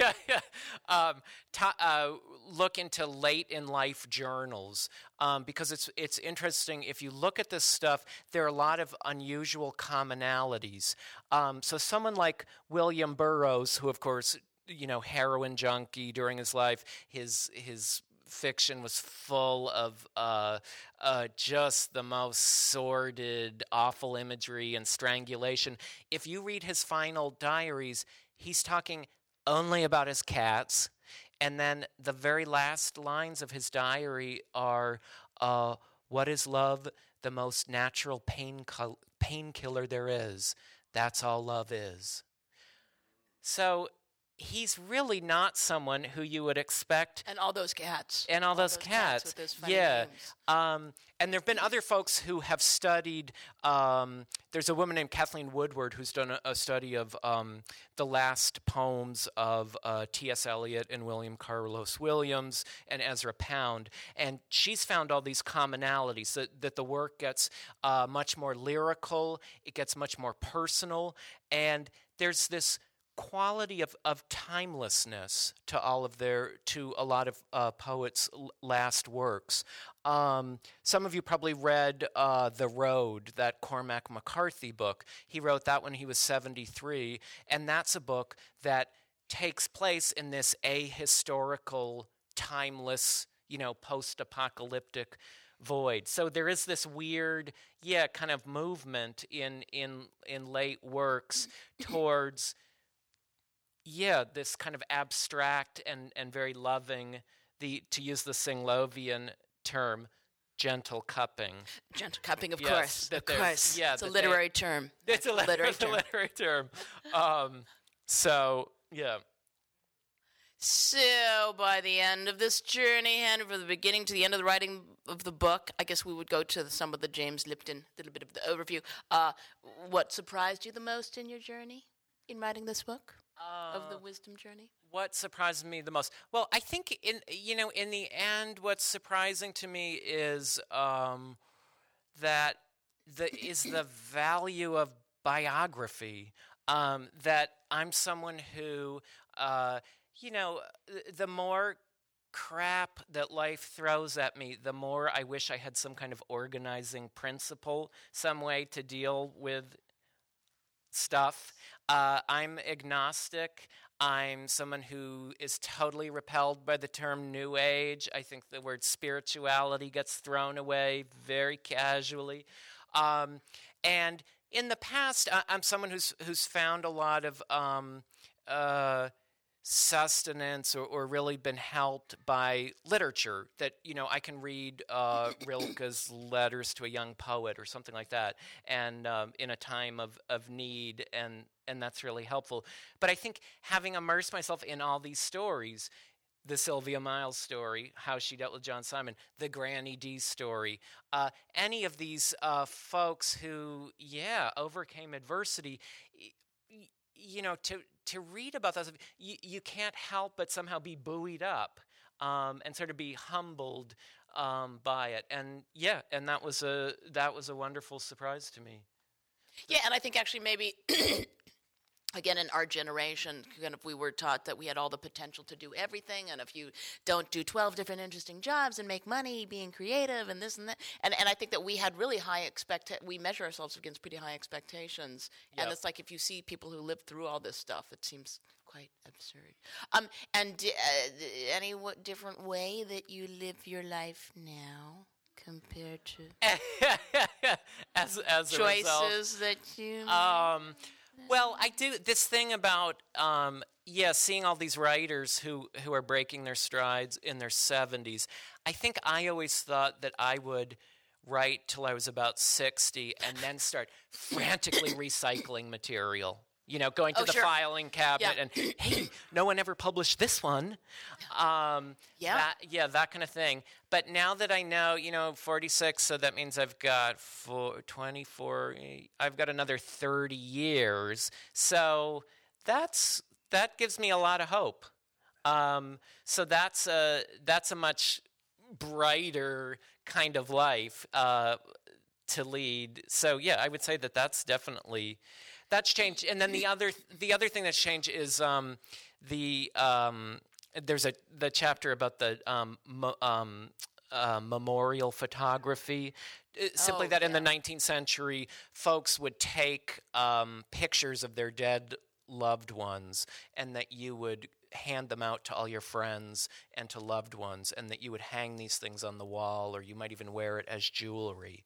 Look into late in life journals, because it's interesting. If you look at this stuff, there are a lot of unusual commonalities. So someone like William Burroughs, who of course, heroin junkie during his life, his fiction was full of just the most sordid, awful imagery and strangulation. If you read his final diaries, he's talking only about his cats, and then the very last lines of his diary are, what is love? The most natural painkiller there is. That's all love is. So he's really not someone who you would expect. And all those cats. And all those cats. With those funny names. And there have been other folks who have studied. There's a woman named Kathleen Woodward who's done a study of the last poems of T.S. Eliot and William Carlos Williams and Ezra Pound. And she's found all these commonalities, that the work gets much more lyrical, it gets much more personal, and there's this quality of timelessness to a lot of poets' last works. Some of you probably read The Road, that Cormac McCarthy book. He wrote that when he was 73, and that's a book that takes place in this ahistorical, timeless, post-apocalyptic void. So there is this weird, kind of movement in late works towards, this kind of abstract and very loving, to use the Singlovian term, gentle cupping. Gentle cupping, of Yes, course. that Of there's- course. yeah, It's a that literary term. It's a literary term. literary term. So, yeah. So, by the end of this journey, and from the beginning to the end of the writing of the book, I guess we would go to some of the James Lipton, little bit of the overview. What surprised you the most in your journey in writing this book of the wisdom journey? What surprised me the most? Well, I think in the end, what's surprising to me is that the value of biography. That I'm someone who, the more crap that life throws at me, the more I wish I had some kind of organizing principle, some way to deal with stuff. I'm agnostic. I'm someone who is totally repelled by the term New Age. I think the word spirituality gets thrown away very casually. And in the past, I'm someone who's found a lot of sustenance or really been helped by literature that, I can read Rilke's Letters to a Young Poet or something like that, and in a time of need, and that's really helpful. But I think having immersed myself in all these stories, the Sylvia Miles story, how she dealt with John Simon, the Granny D story, any of these folks who, overcame adversity, to read about those, you can't help but somehow be buoyed up and sort of be humbled by it. And that was a wonderful surprise to me. Yeah, and I think actually maybe again, in our generation, kind of we were taught that we had all the potential to do everything, and if you don't do 12 different interesting jobs and make money being creative and this and that, and I think that we had really high we measure ourselves against pretty high expectations, Yep. and it's like if you see people who live through all this stuff, it seems quite absurd. And any different way that you live your life now compared to as a choices result, that you well, I do this thing about seeing all these writers who are breaking their strides in their 70s. I think I always thought that I would write till I was about 60 and then start frantically recycling material. Going to the sure. filing cabinet Yeah. and, hey, no one ever published this one. That kind of thing. But now that I know, 46, so that means I've got 24, I've got another 30 years. So that gives me a lot of hope. So that's a much brighter kind of life to lead. So, I would say that's definitely... That's changed, and then the other thing that's changed is there's the chapter about the memorial photography. Simply that in the 19th century, folks would take pictures of their dead loved ones, and that you would hand them out to all your friends and to loved ones, and that you would hang these things on the wall, or you might even wear it as jewelry.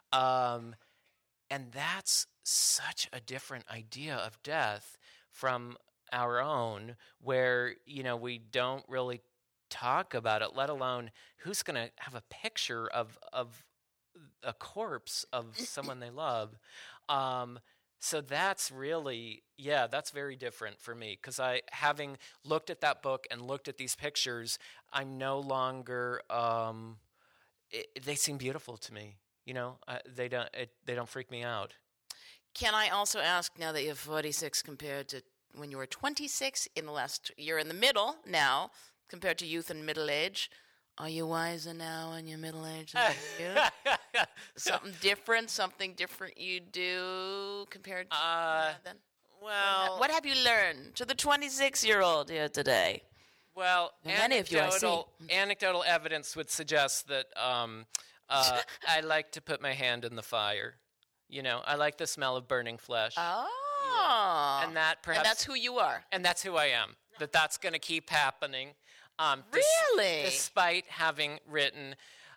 And that's such a different idea of death from our own, where, we don't really talk about it, let alone who's going to have a picture of a corpse of someone they love. So that's really, that's very different for me, because having looked at that book and looked at these pictures, I'm no longer, they seem beautiful to me. They don't freak me out. Can I also ask, now that you're 46 compared to when you were 26, you're in the middle now, compared to youth and middle age, are you wiser now in your middle age than you? Something different you do compared to then? Well, what have you learned to the 26-year-old here today? Well, many of you I see. Anecdotal evidence would suggest that I like to put my hand in the fire. I like the smell of burning flesh. Oh. Yeah. And that's who you are. And that's who I am. That's going to keep happening. Really? Despite having written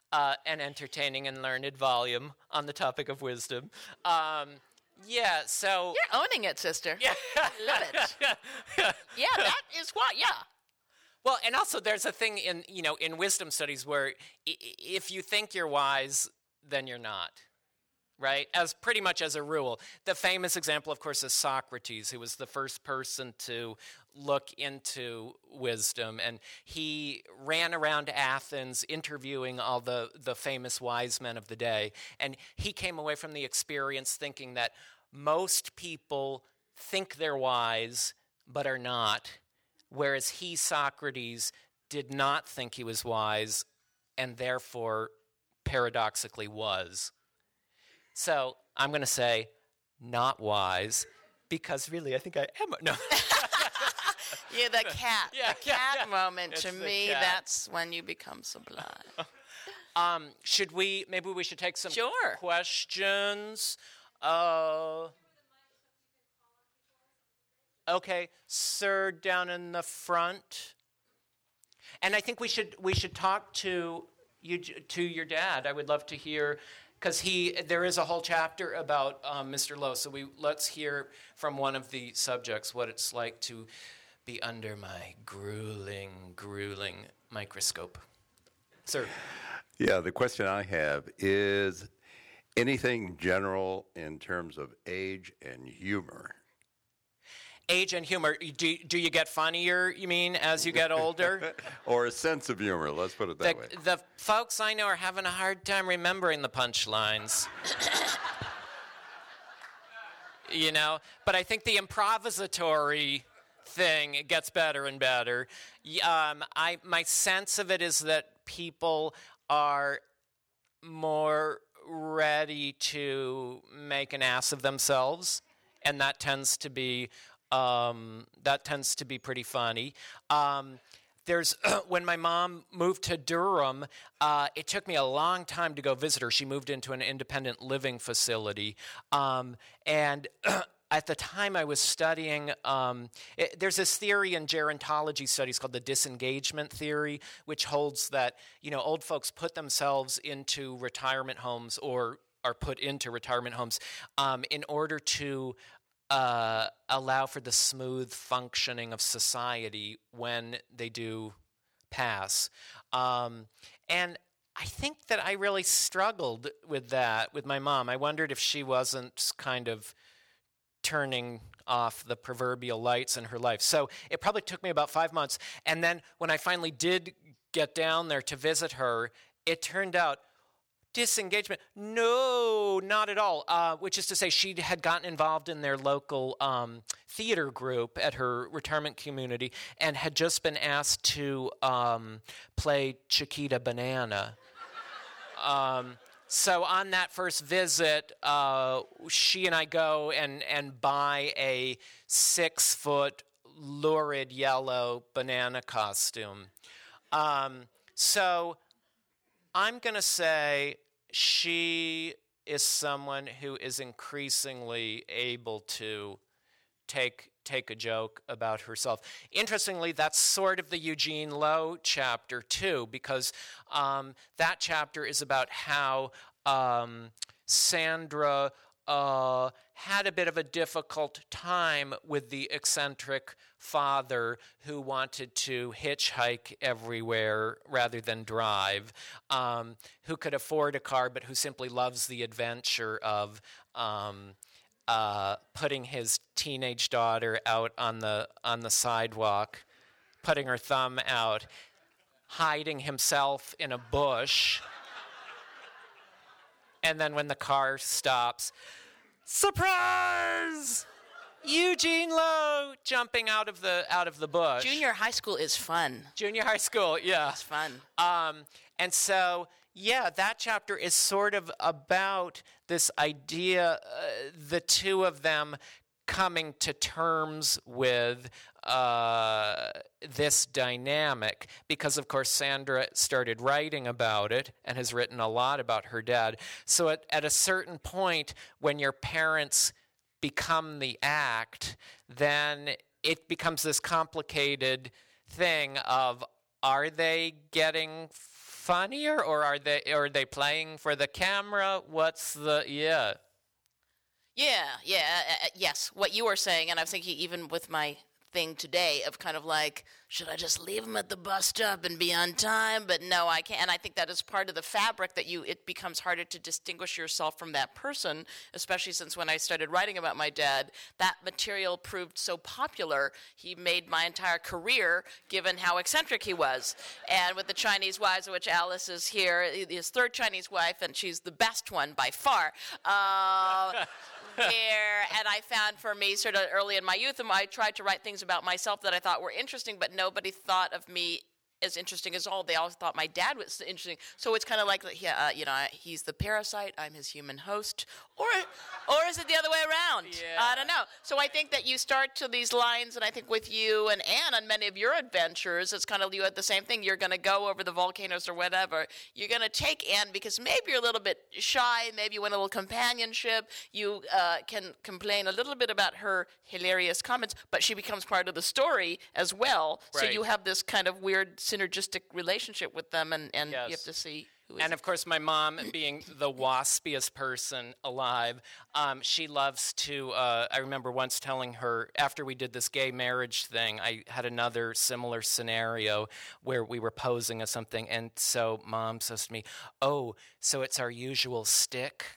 an entertaining and learned volume on the topic of wisdom. Yeah, so... You're owning it, sister. Yeah. Love it. Yeah, that is what, yeah. Well, and also there's a thing in wisdom studies where if you think you're wise, then you're not, right? As pretty much as a rule. The famous example, of course, is Socrates, who was the first person to look into wisdom, and he ran around Athens interviewing all the famous wise men of the day, and he came away from the experience thinking that most people think they're wise but are not, whereas he, Socrates, did not think he was wise and therefore paradoxically was. So I'm going to say not wise, because really I think I am. No. Yeah, the cat. Yeah, the cat moment, it's to the me, cat. that's when you become sublime. Maybe we should take some Sure. questions. Okay, sir, down in the front. And I think we should talk to your dad. I would love to hear, because there is a whole chapter about Mr. Lowe. So let's hear from one of the subjects what it's like to be under my grueling microscope. Sir. Yeah, the question I have is anything general in terms of age and humor? Age and humor. Do you get funnier, you mean, as you get older? Or a sense of humor, let's put it that way. The folks I know are having a hard time remembering the punchlines. But I think the improvisatory thing gets better and better. My sense of it is that people are more ready to make an ass of themselves, and that tends to be pretty funny. There's when my mom moved to Durham, it took me a long time to go visit her. She moved into an independent living facility, and at the time I was studying, there's this theory in gerontology studies called the disengagement theory, which holds that old folks put themselves into retirement homes or are put into retirement homes in order to allow for the smooth functioning of society when they do pass. And I think that I really struggled with that with my mom. I wondered if she wasn't kind of turning off the proverbial lights in her life. So it probably took me about 5 months. And then when I finally did get down there to visit her, it turned out disengagement? No, not at all. Which is to say, she had gotten involved in their local theater group at her retirement community and had just been asked to play Chiquita Banana. So on that first visit, she and I go and buy a 6-foot lurid yellow banana costume. So I'm going to say she is someone who is increasingly able to take a joke about herself. Interestingly, that's sort of the Eugene Lowe chapter too, because that chapter is about how Sandra had a bit of a difficult time with the eccentric father who wanted to hitchhike everywhere rather than drive, who could afford a car but who simply loves the adventure of putting his teenage daughter out on the sidewalk, putting her thumb out, hiding himself in a bush, and then when the car stops, surprise! Eugene Lowe jumping out of the bush. Junior high school is fun. Junior high school, yeah. It's fun. And so, yeah, that chapter is sort of about this idea, the two of them coming to terms with this dynamic, because, of course, Sandra started writing about it and has written a lot about her dad. So at a certain point, when your parents become the act, then it becomes this complicated thing of, are they getting funnier, or are they playing for the camera? What's the yes, what you were saying, and I was thinking even with my thing today of kind of like, should I just leave them at the bus stop and be on time? But no, I can't. And I think that is part of the fabric that it becomes harder to distinguish yourself from that person, especially since when I started writing about my dad, that material proved so popular. He made my entire career, given how eccentric he was. And with the Chinese wives, of which Alice is here, his third Chinese wife, and she's the best one by far. And I found for me sort of early in my youth, I tried to write things about myself that I thought were interesting, but nobody thought of me as interesting as all. They always thought my dad was interesting. So it's kind of like, he's the parasite, I'm his human host. Or is it the other way around? Yeah. I don't know. So I think that you start to these lines, and I think with you and Anne on many of your adventures, it's kind of you had the same thing. You're going to go over the volcanoes or whatever. You're going to take Anne because maybe you're a little bit shy, maybe you want a little companionship. You can complain a little bit about her hilarious comments, but she becomes part of the story as well. Right. So you have this kind of weird synergistic relationship with them, and Yes. you have to see who is And of course, my mom, being the waspiest person alive, she loves to. I remember once telling her, after we did this gay marriage thing, I had another similar scenario where we were posing as something. And so Mom says to me, "Oh, so it's our usual stick?"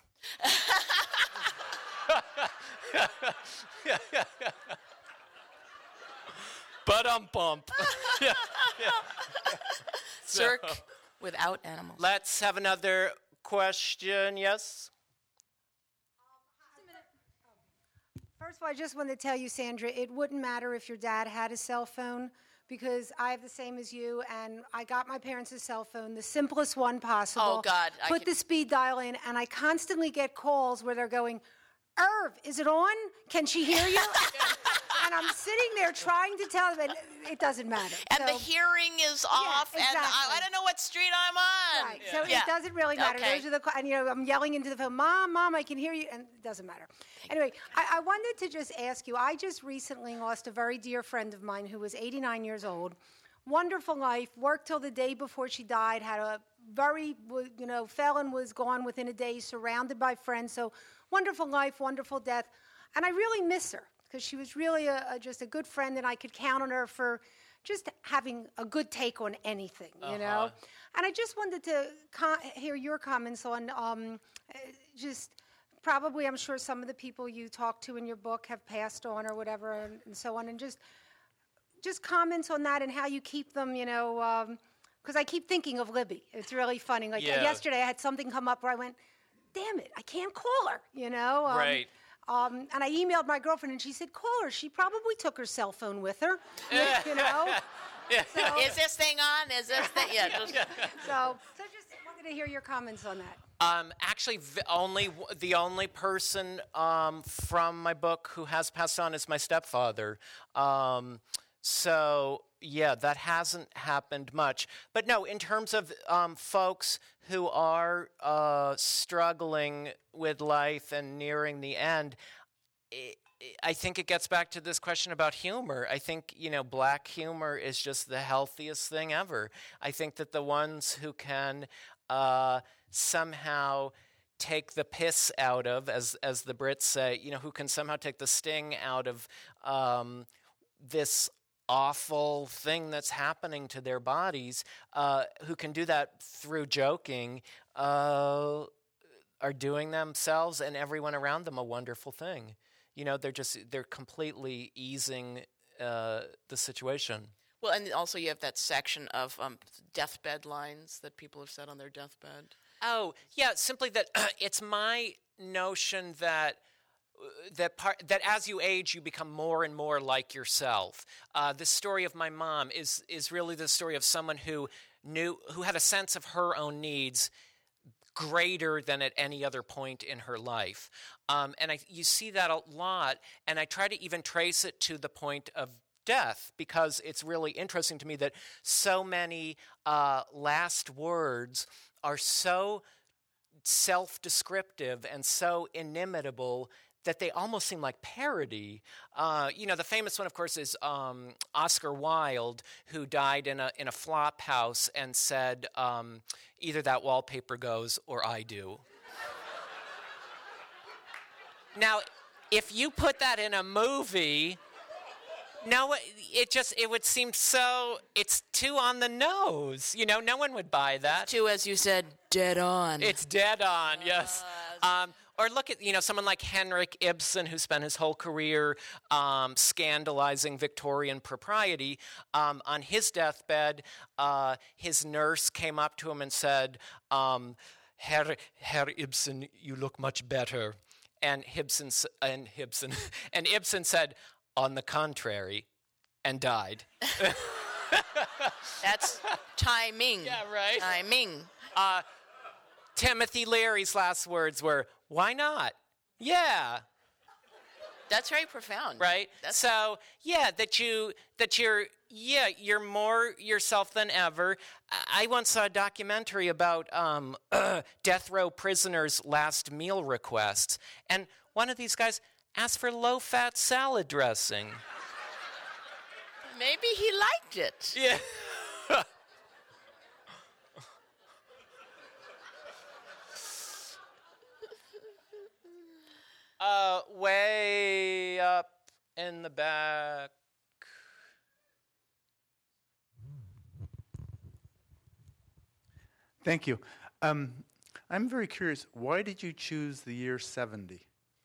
Bump. Yeah. Cirque without animals. Let's have another question. Yes? First of all, I just wanted to tell you, Sandra, it wouldn't matter if your dad had a cell phone because I have the same as you, and I got my parents a cell phone, the simplest one possible. Oh, God. Put the speed dial in, and I constantly get calls where they're going, Irv, is it on? Can she hear you? And I'm sitting there trying to tell them, and it doesn't matter. And the hearing is off, exactly. and I don't know what street I'm on. Right, so it doesn't really matter. Okay. Those are and I'm yelling into the phone, Mom, I can hear you, and it doesn't matter. Anyway, I wanted to just ask you, I just recently lost a very dear friend of mine who was 89 years old. Wonderful life, worked till the day before she died, had a very, fell and was gone within a day, surrounded by friends, so wonderful life, wonderful death. And I really miss her because she was really just a good friend, and I could count on her for just having a good take on anything, you know? And I just wanted to hear your comments on just probably, I'm sure some of the people you talked to in your book have passed on or whatever and so on, and just comments on that and how you keep them, because I keep thinking of Libby. It's really funny. Like yesterday I had something come up where I went, damn it, I can't call her, Right. And I emailed my girlfriend, and she said, call her. She probably took her cell phone with her, So, is this thing on? Is this thing? Yeah. so just wanted to hear your comments on that. Actually, the only person from my book who has passed on is my stepfather. So, yeah, that hasn't happened much. But no, in terms of folks who are struggling with life and nearing the end, I think it gets back to this question about humor. I think, black humor is just the healthiest thing ever. I think that the ones who can somehow take the piss out of, as the Brits say, who can somehow take the sting out of this awful thing that's happening to their bodies, who can do that through joking, are doing themselves and everyone around them a wonderful thing. They're completely easing the situation. Well, and also you have that section of deathbed lines that people have said on their deathbed. Oh, yeah, simply that it's my notion that as you age, you become more and more like yourself. The story of my mom is really the story of someone who had a sense of her own needs greater than at any other point in her life. And you see that a lot, and I try to even trace it to the point of death, because it's really interesting to me that so many last words are so self-descriptive and so inimitable that they almost seem like parody. The famous one, of course, is Oscar Wilde, who died in a flop house and said, either that wallpaper goes or I do. Now, if you put that in a movie, no, it would seem so, it's too on the nose. No one would buy that. Too, as you said, dead on. It's dead on, yes. Or look at, someone like Henrik Ibsen, who spent his whole career scandalizing Victorian propriety. On his deathbed, his nurse came up to him and said, Herr Ibsen, you look much better. And Ibsen said, on the contrary, and died. That's timing. Yeah, right? Timing. Timothy Leary's last words were, why not? Yeah. That's very profound. Right? So, you're more yourself than ever. I once saw a documentary about death row prisoners' last meal requests, and one of these guys asked for low-fat salad dressing. Maybe he liked it. Yeah. Way up in the back. Thank you. I'm very curious, why did you choose the year 70?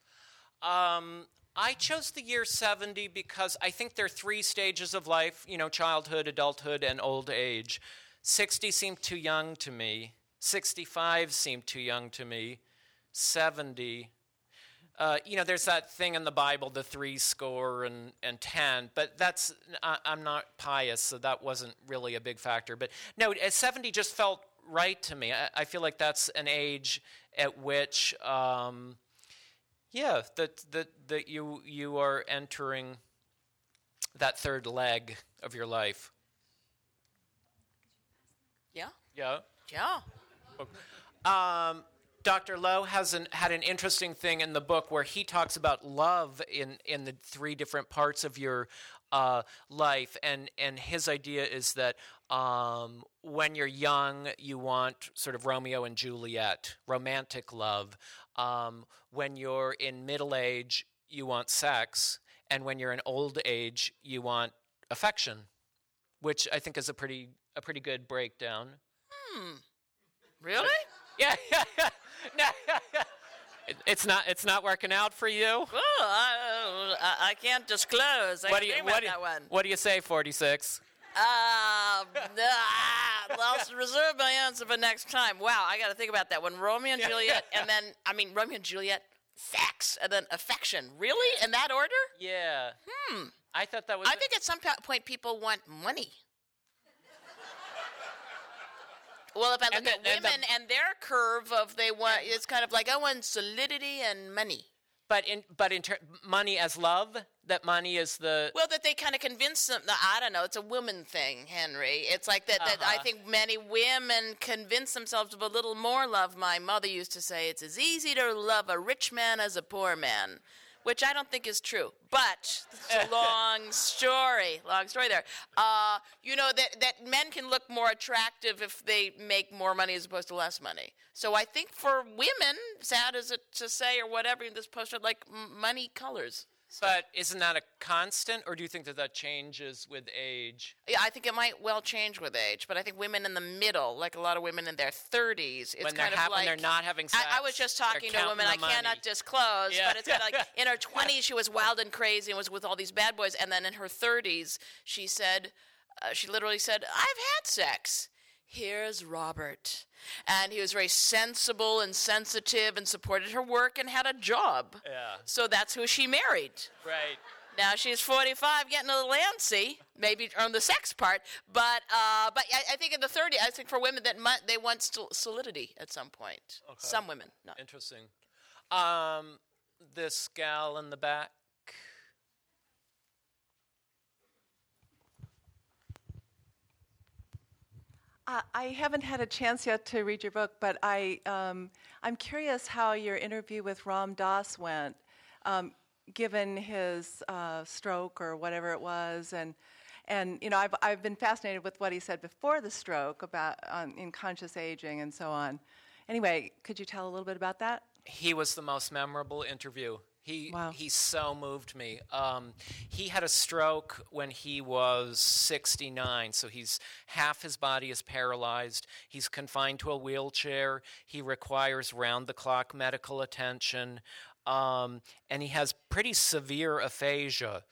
I chose the year 70 because I think there are 3 stages of life, childhood, adulthood, and old age. 60 seemed too young to me. 65 seemed too young to me. 70... there's that thing in the Bible, the 70, but that's, I'm not pious, so that wasn't really a big factor. But no, 70 just felt right to me. I feel like that's an age at which, that you are entering that third leg of your life. Yeah? Yeah? Yeah. Dr. Lowe had an interesting thing in the book where he talks about love in the 3 different parts of your life, and his idea is that when you're young, you want sort of Romeo and Juliet, romantic love. When you're in middle age, you want sex, and when you're in old age, you want affection, which I think is a pretty good breakdown. Really? Yeah. No, it's not working out for you. Well, I can't disclose. What do you say, 46? I'll reserve my answer for next time. Wow, I got to think about that. When Romeo and Juliet, and then Romeo and Juliet, sex, and then affection. Really, in that order? Yeah. I thought that was. I think at some point people want money. Well, if I look at women and their curve of they want, it's kind of like I want solidity and money. But money as love, that money is the... Well, that they kind of convince them, I don't know, it's a woman thing, Henry. It's like that I think many women convince themselves of a little more love. My mother used to say, it's as easy to love a rich man as a poor man, which I don't think is true. But it's a long story there. That men can look more attractive if they make more money as opposed to less money. So I think for women, sad as it to say or whatever, this poster, like money colors. But isn't that a constant, or do you think that changes with age? Yeah, I think it might well change with age, but I think women in the middle, like a lot of women in their 30s, it's kind of like... When they're not having sex, I was just talking to a woman I cannot disclose, but it's kind of like in her 20s she was wild and crazy and was with all these bad boys, and then in her 30s she said, she literally said, I've had sex. Here's Robert. And he was very sensible and sensitive and supported her work and had a job. Yeah. So that's who she married. Right. Now she's 45, getting a little antsy, maybe on the sex part. But I think in the 30s, I think for women that they want solidity at some point. Okay. Some women, not. Interesting. This gal in the back. I haven't had a chance yet to read your book, but I'm curious how your interview with Ram Dass went. given his stroke or whatever it was, and you know, I've been fascinated with what he said before the stroke about unconscious aging and so on. Anyway, could you tell a little bit about that? He was the most memorable interview. He so moved me. He had a stroke when he was 69, so half his body is paralyzed. He's confined to a wheelchair. He requires round-the-clock medical attention, and he has pretty severe aphasia.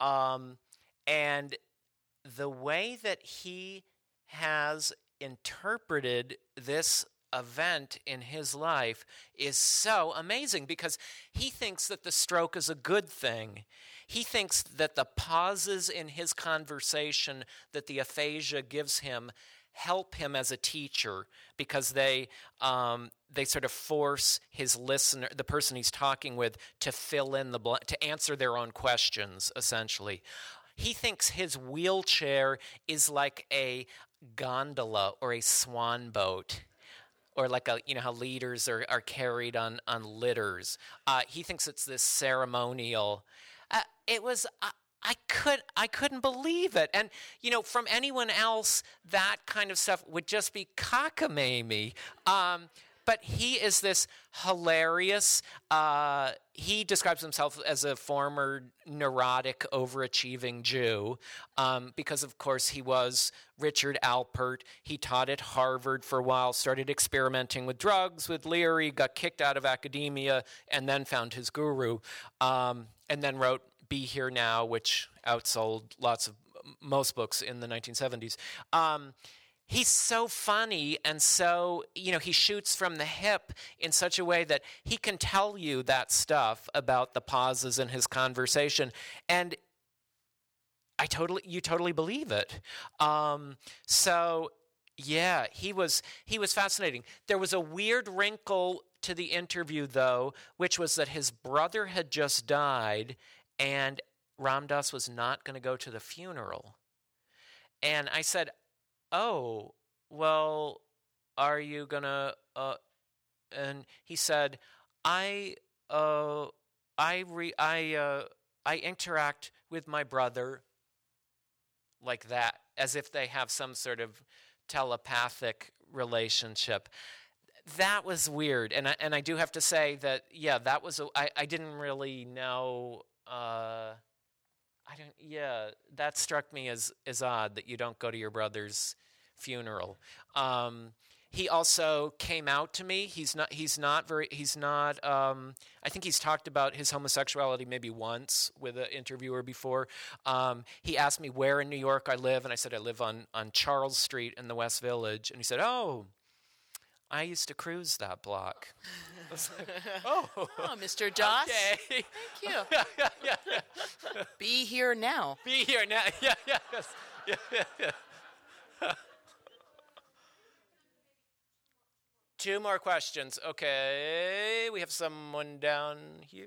And the way that he has interpreted this event in his life is so amazing, because he thinks that the stroke is a good thing. He thinks that the pauses in his conversation that the aphasia gives him help him as a teacher, because they sort of force his listener, the person he's talking with, to fill in to answer their own questions, essentially. He thinks his wheelchair is like a gondola or a swan boat, or like how leaders are carried on litters. He thinks it's this ceremonial. It was I couldn't believe it, and from anyone else, that kind of stuff would just be cockamamie. But he is this hilarious. He describes himself as a former neurotic, overachieving Jew, because, of course, he was Richard Alpert. He taught at Harvard for a while, started experimenting with drugs with Leary, got kicked out of academia, and then found his guru, and then wrote Be Here Now, which outsold most books in the 1970s. He's so funny, and so, he shoots from the hip in such a way that he can tell you that stuff about the pauses in his conversation, and you totally believe it. So, yeah, he was fascinating. There was a weird wrinkle to the interview, though, which was that his brother had just died, and Ram Dass was not going to go to the funeral. And I said, oh, well, are you gonna? And he said, I interact with my brother like that, as if they have some sort of telepathic relationship. That was weird, and I do have to say that that was I didn't really know. That struck me as odd that you don't go to your brother's funeral. He also came out to me. I think he's talked about his homosexuality maybe once with an interviewer before. He asked me where in New York I live, and I said I live on Charles Street in the West Village. And he said, oh, I used to cruise that block. I was like, oh, Mr. Dass. Okay. Thank you. Yeah. Be here now. Be here now. Yeah. Two more questions. Okay, we have someone down here.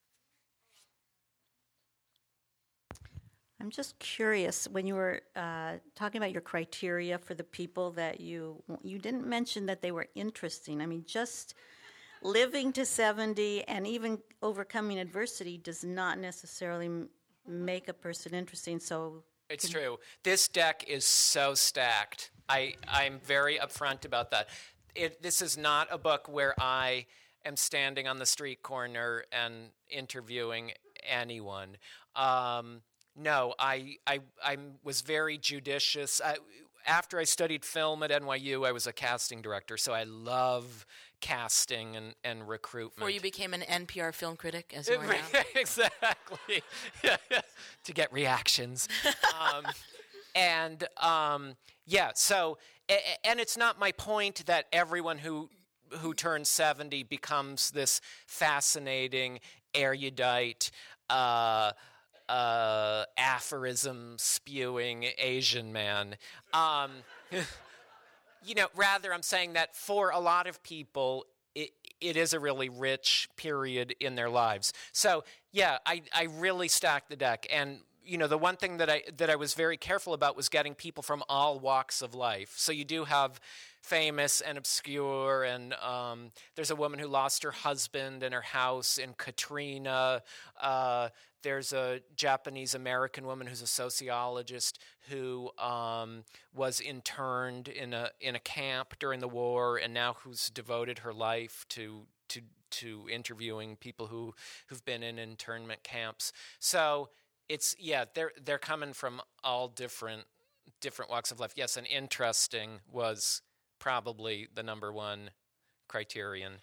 I'm just curious, when you were talking about your criteria for the people that you didn't mention that they were interesting. I mean, just living to 70 and even overcoming adversity does not necessarily make a person interesting. So it's true. This deck is so stacked. I'm very upfront about that. This is not a book where I am standing on the street corner and interviewing anyone. No, I was very judicious. After I studied film at NYU, I was a casting director, so I love casting and recruitment. Before you became an NPR film critic, as you are now. Exactly. To get reactions. So, and it's not my point that everyone who turns 70 becomes this fascinating, erudite, aphorism spewing Asian man. Rather, I'm saying that for a lot of people, it is a really rich period in their lives. So, yeah, I really stacked the deck. And the one thing that I was very careful about was getting people from all walks of life. So you do have famous and obscure, and there's a woman who lost her husband and her house in Katrina. There's a Japanese-American woman who's a sociologist who was interned in a camp during the war, and now who's devoted her life to interviewing people who've been in internment camps. So it's they're coming from all different walks of life. Yes, and interesting was probably the number one criterion.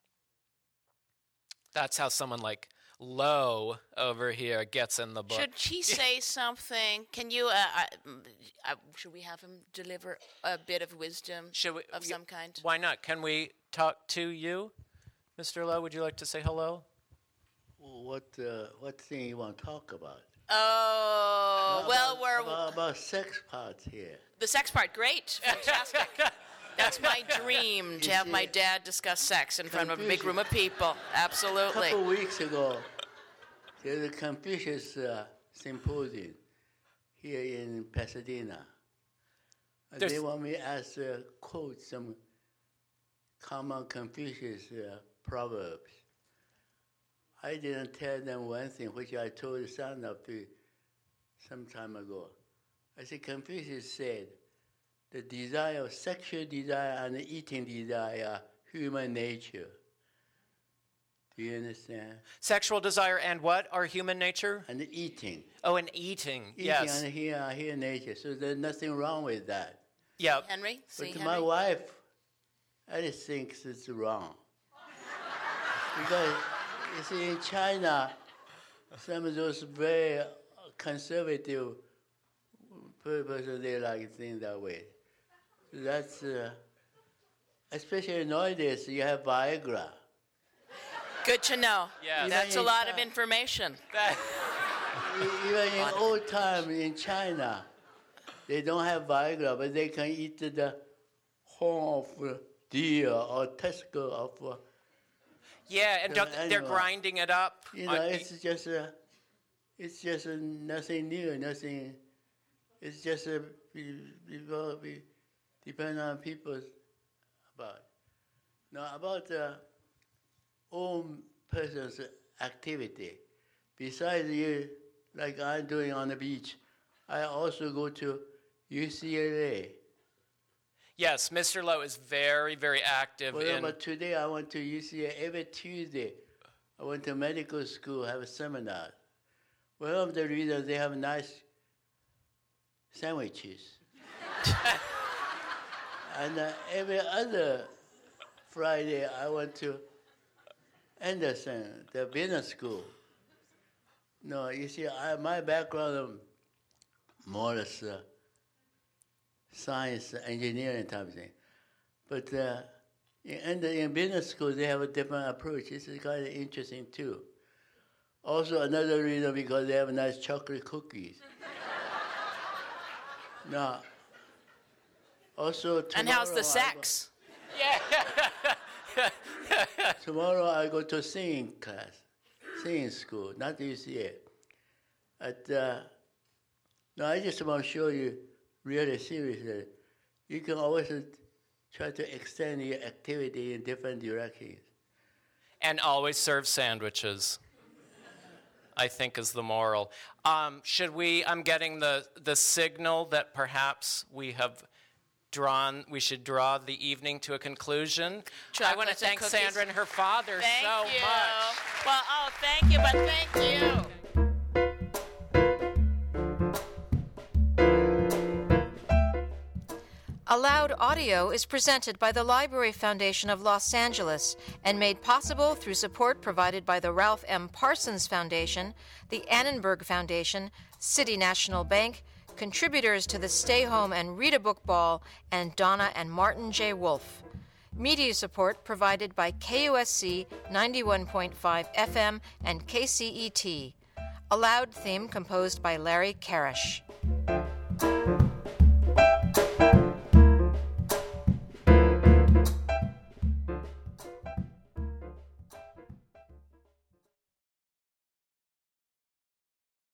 That's how someone like Lowe over here gets in the book. Should she say something? Can you? Should we have him deliver a bit of wisdom of some kind? Why not? Can we talk to you, Mr. Lowe? Would you like to say hello? What thing you want to talk about? Oh, well, we're about sex parts here. The sex part, great, fantastic. That's my dream, to have my dad discuss sex in front of a big room of people. Absolutely. A couple weeks ago, there's a Confucius symposium here in Pasadena. They want me to quote some common Confucius proverbs. I didn't tell them one thing, which I told Sanofi some time ago. I said, Confucius said, the sexual desire and the eating desire are human nature. Do you understand? Sexual desire and what are human nature? And eating. Oh, and eating, yes. Eating and human nature. So there's nothing wrong with that. Yeah. Henry? But my wife, I just think it's wrong. Because, you see, in China, some of those very conservative people, they like things that way. That's, especially nowadays, you have Viagra. Good to know. Yeah. That's a lot of information. Even in old time in China, they don't have Viagra, but they can eat the horn of deer or testicle of. Yeah, and they're grinding it up. It's just nothing new, nothing. It's just we depend on people about. Now about the own person's activity. Besides you, like I'm doing on the beach, I also go to UCLA. Yes, Mr. Lowe is very, very active. But today I went to UCLA. Every Tuesday, I went to medical school, have a seminar. One of the reasons they have nice sandwiches. And every other Friday, I went to Anderson, the business school. No, you see, my background more or less science, engineering type of thing. But in business school, they have a different approach. This is kind of interesting, too. Also, another reason, because they have nice chocolate cookies. Now, also tomorrow... And how's the sex? Tomorrow I go to singing class, singing school, not UCA. No, I just want to show you really seriously. You can always try to extend your activity in different directions. And always serve sandwiches, I think, is the moral. I'm getting the signal that perhaps we should draw the evening to a conclusion. I want to thank Sandra and her father so much. Well, thank you, but thank you. Allowed Audio is presented by the Library Foundation of Los Angeles and made possible through support provided by the Ralph M. Parsons Foundation, the Annenberg Foundation, City National Bank, contributors to the Stay Home and Read a Book Ball, and Donna and Martin J. Wolf. Media support provided by KUSC 91.5 FM and KCET. Allowed theme composed by Larry Karish.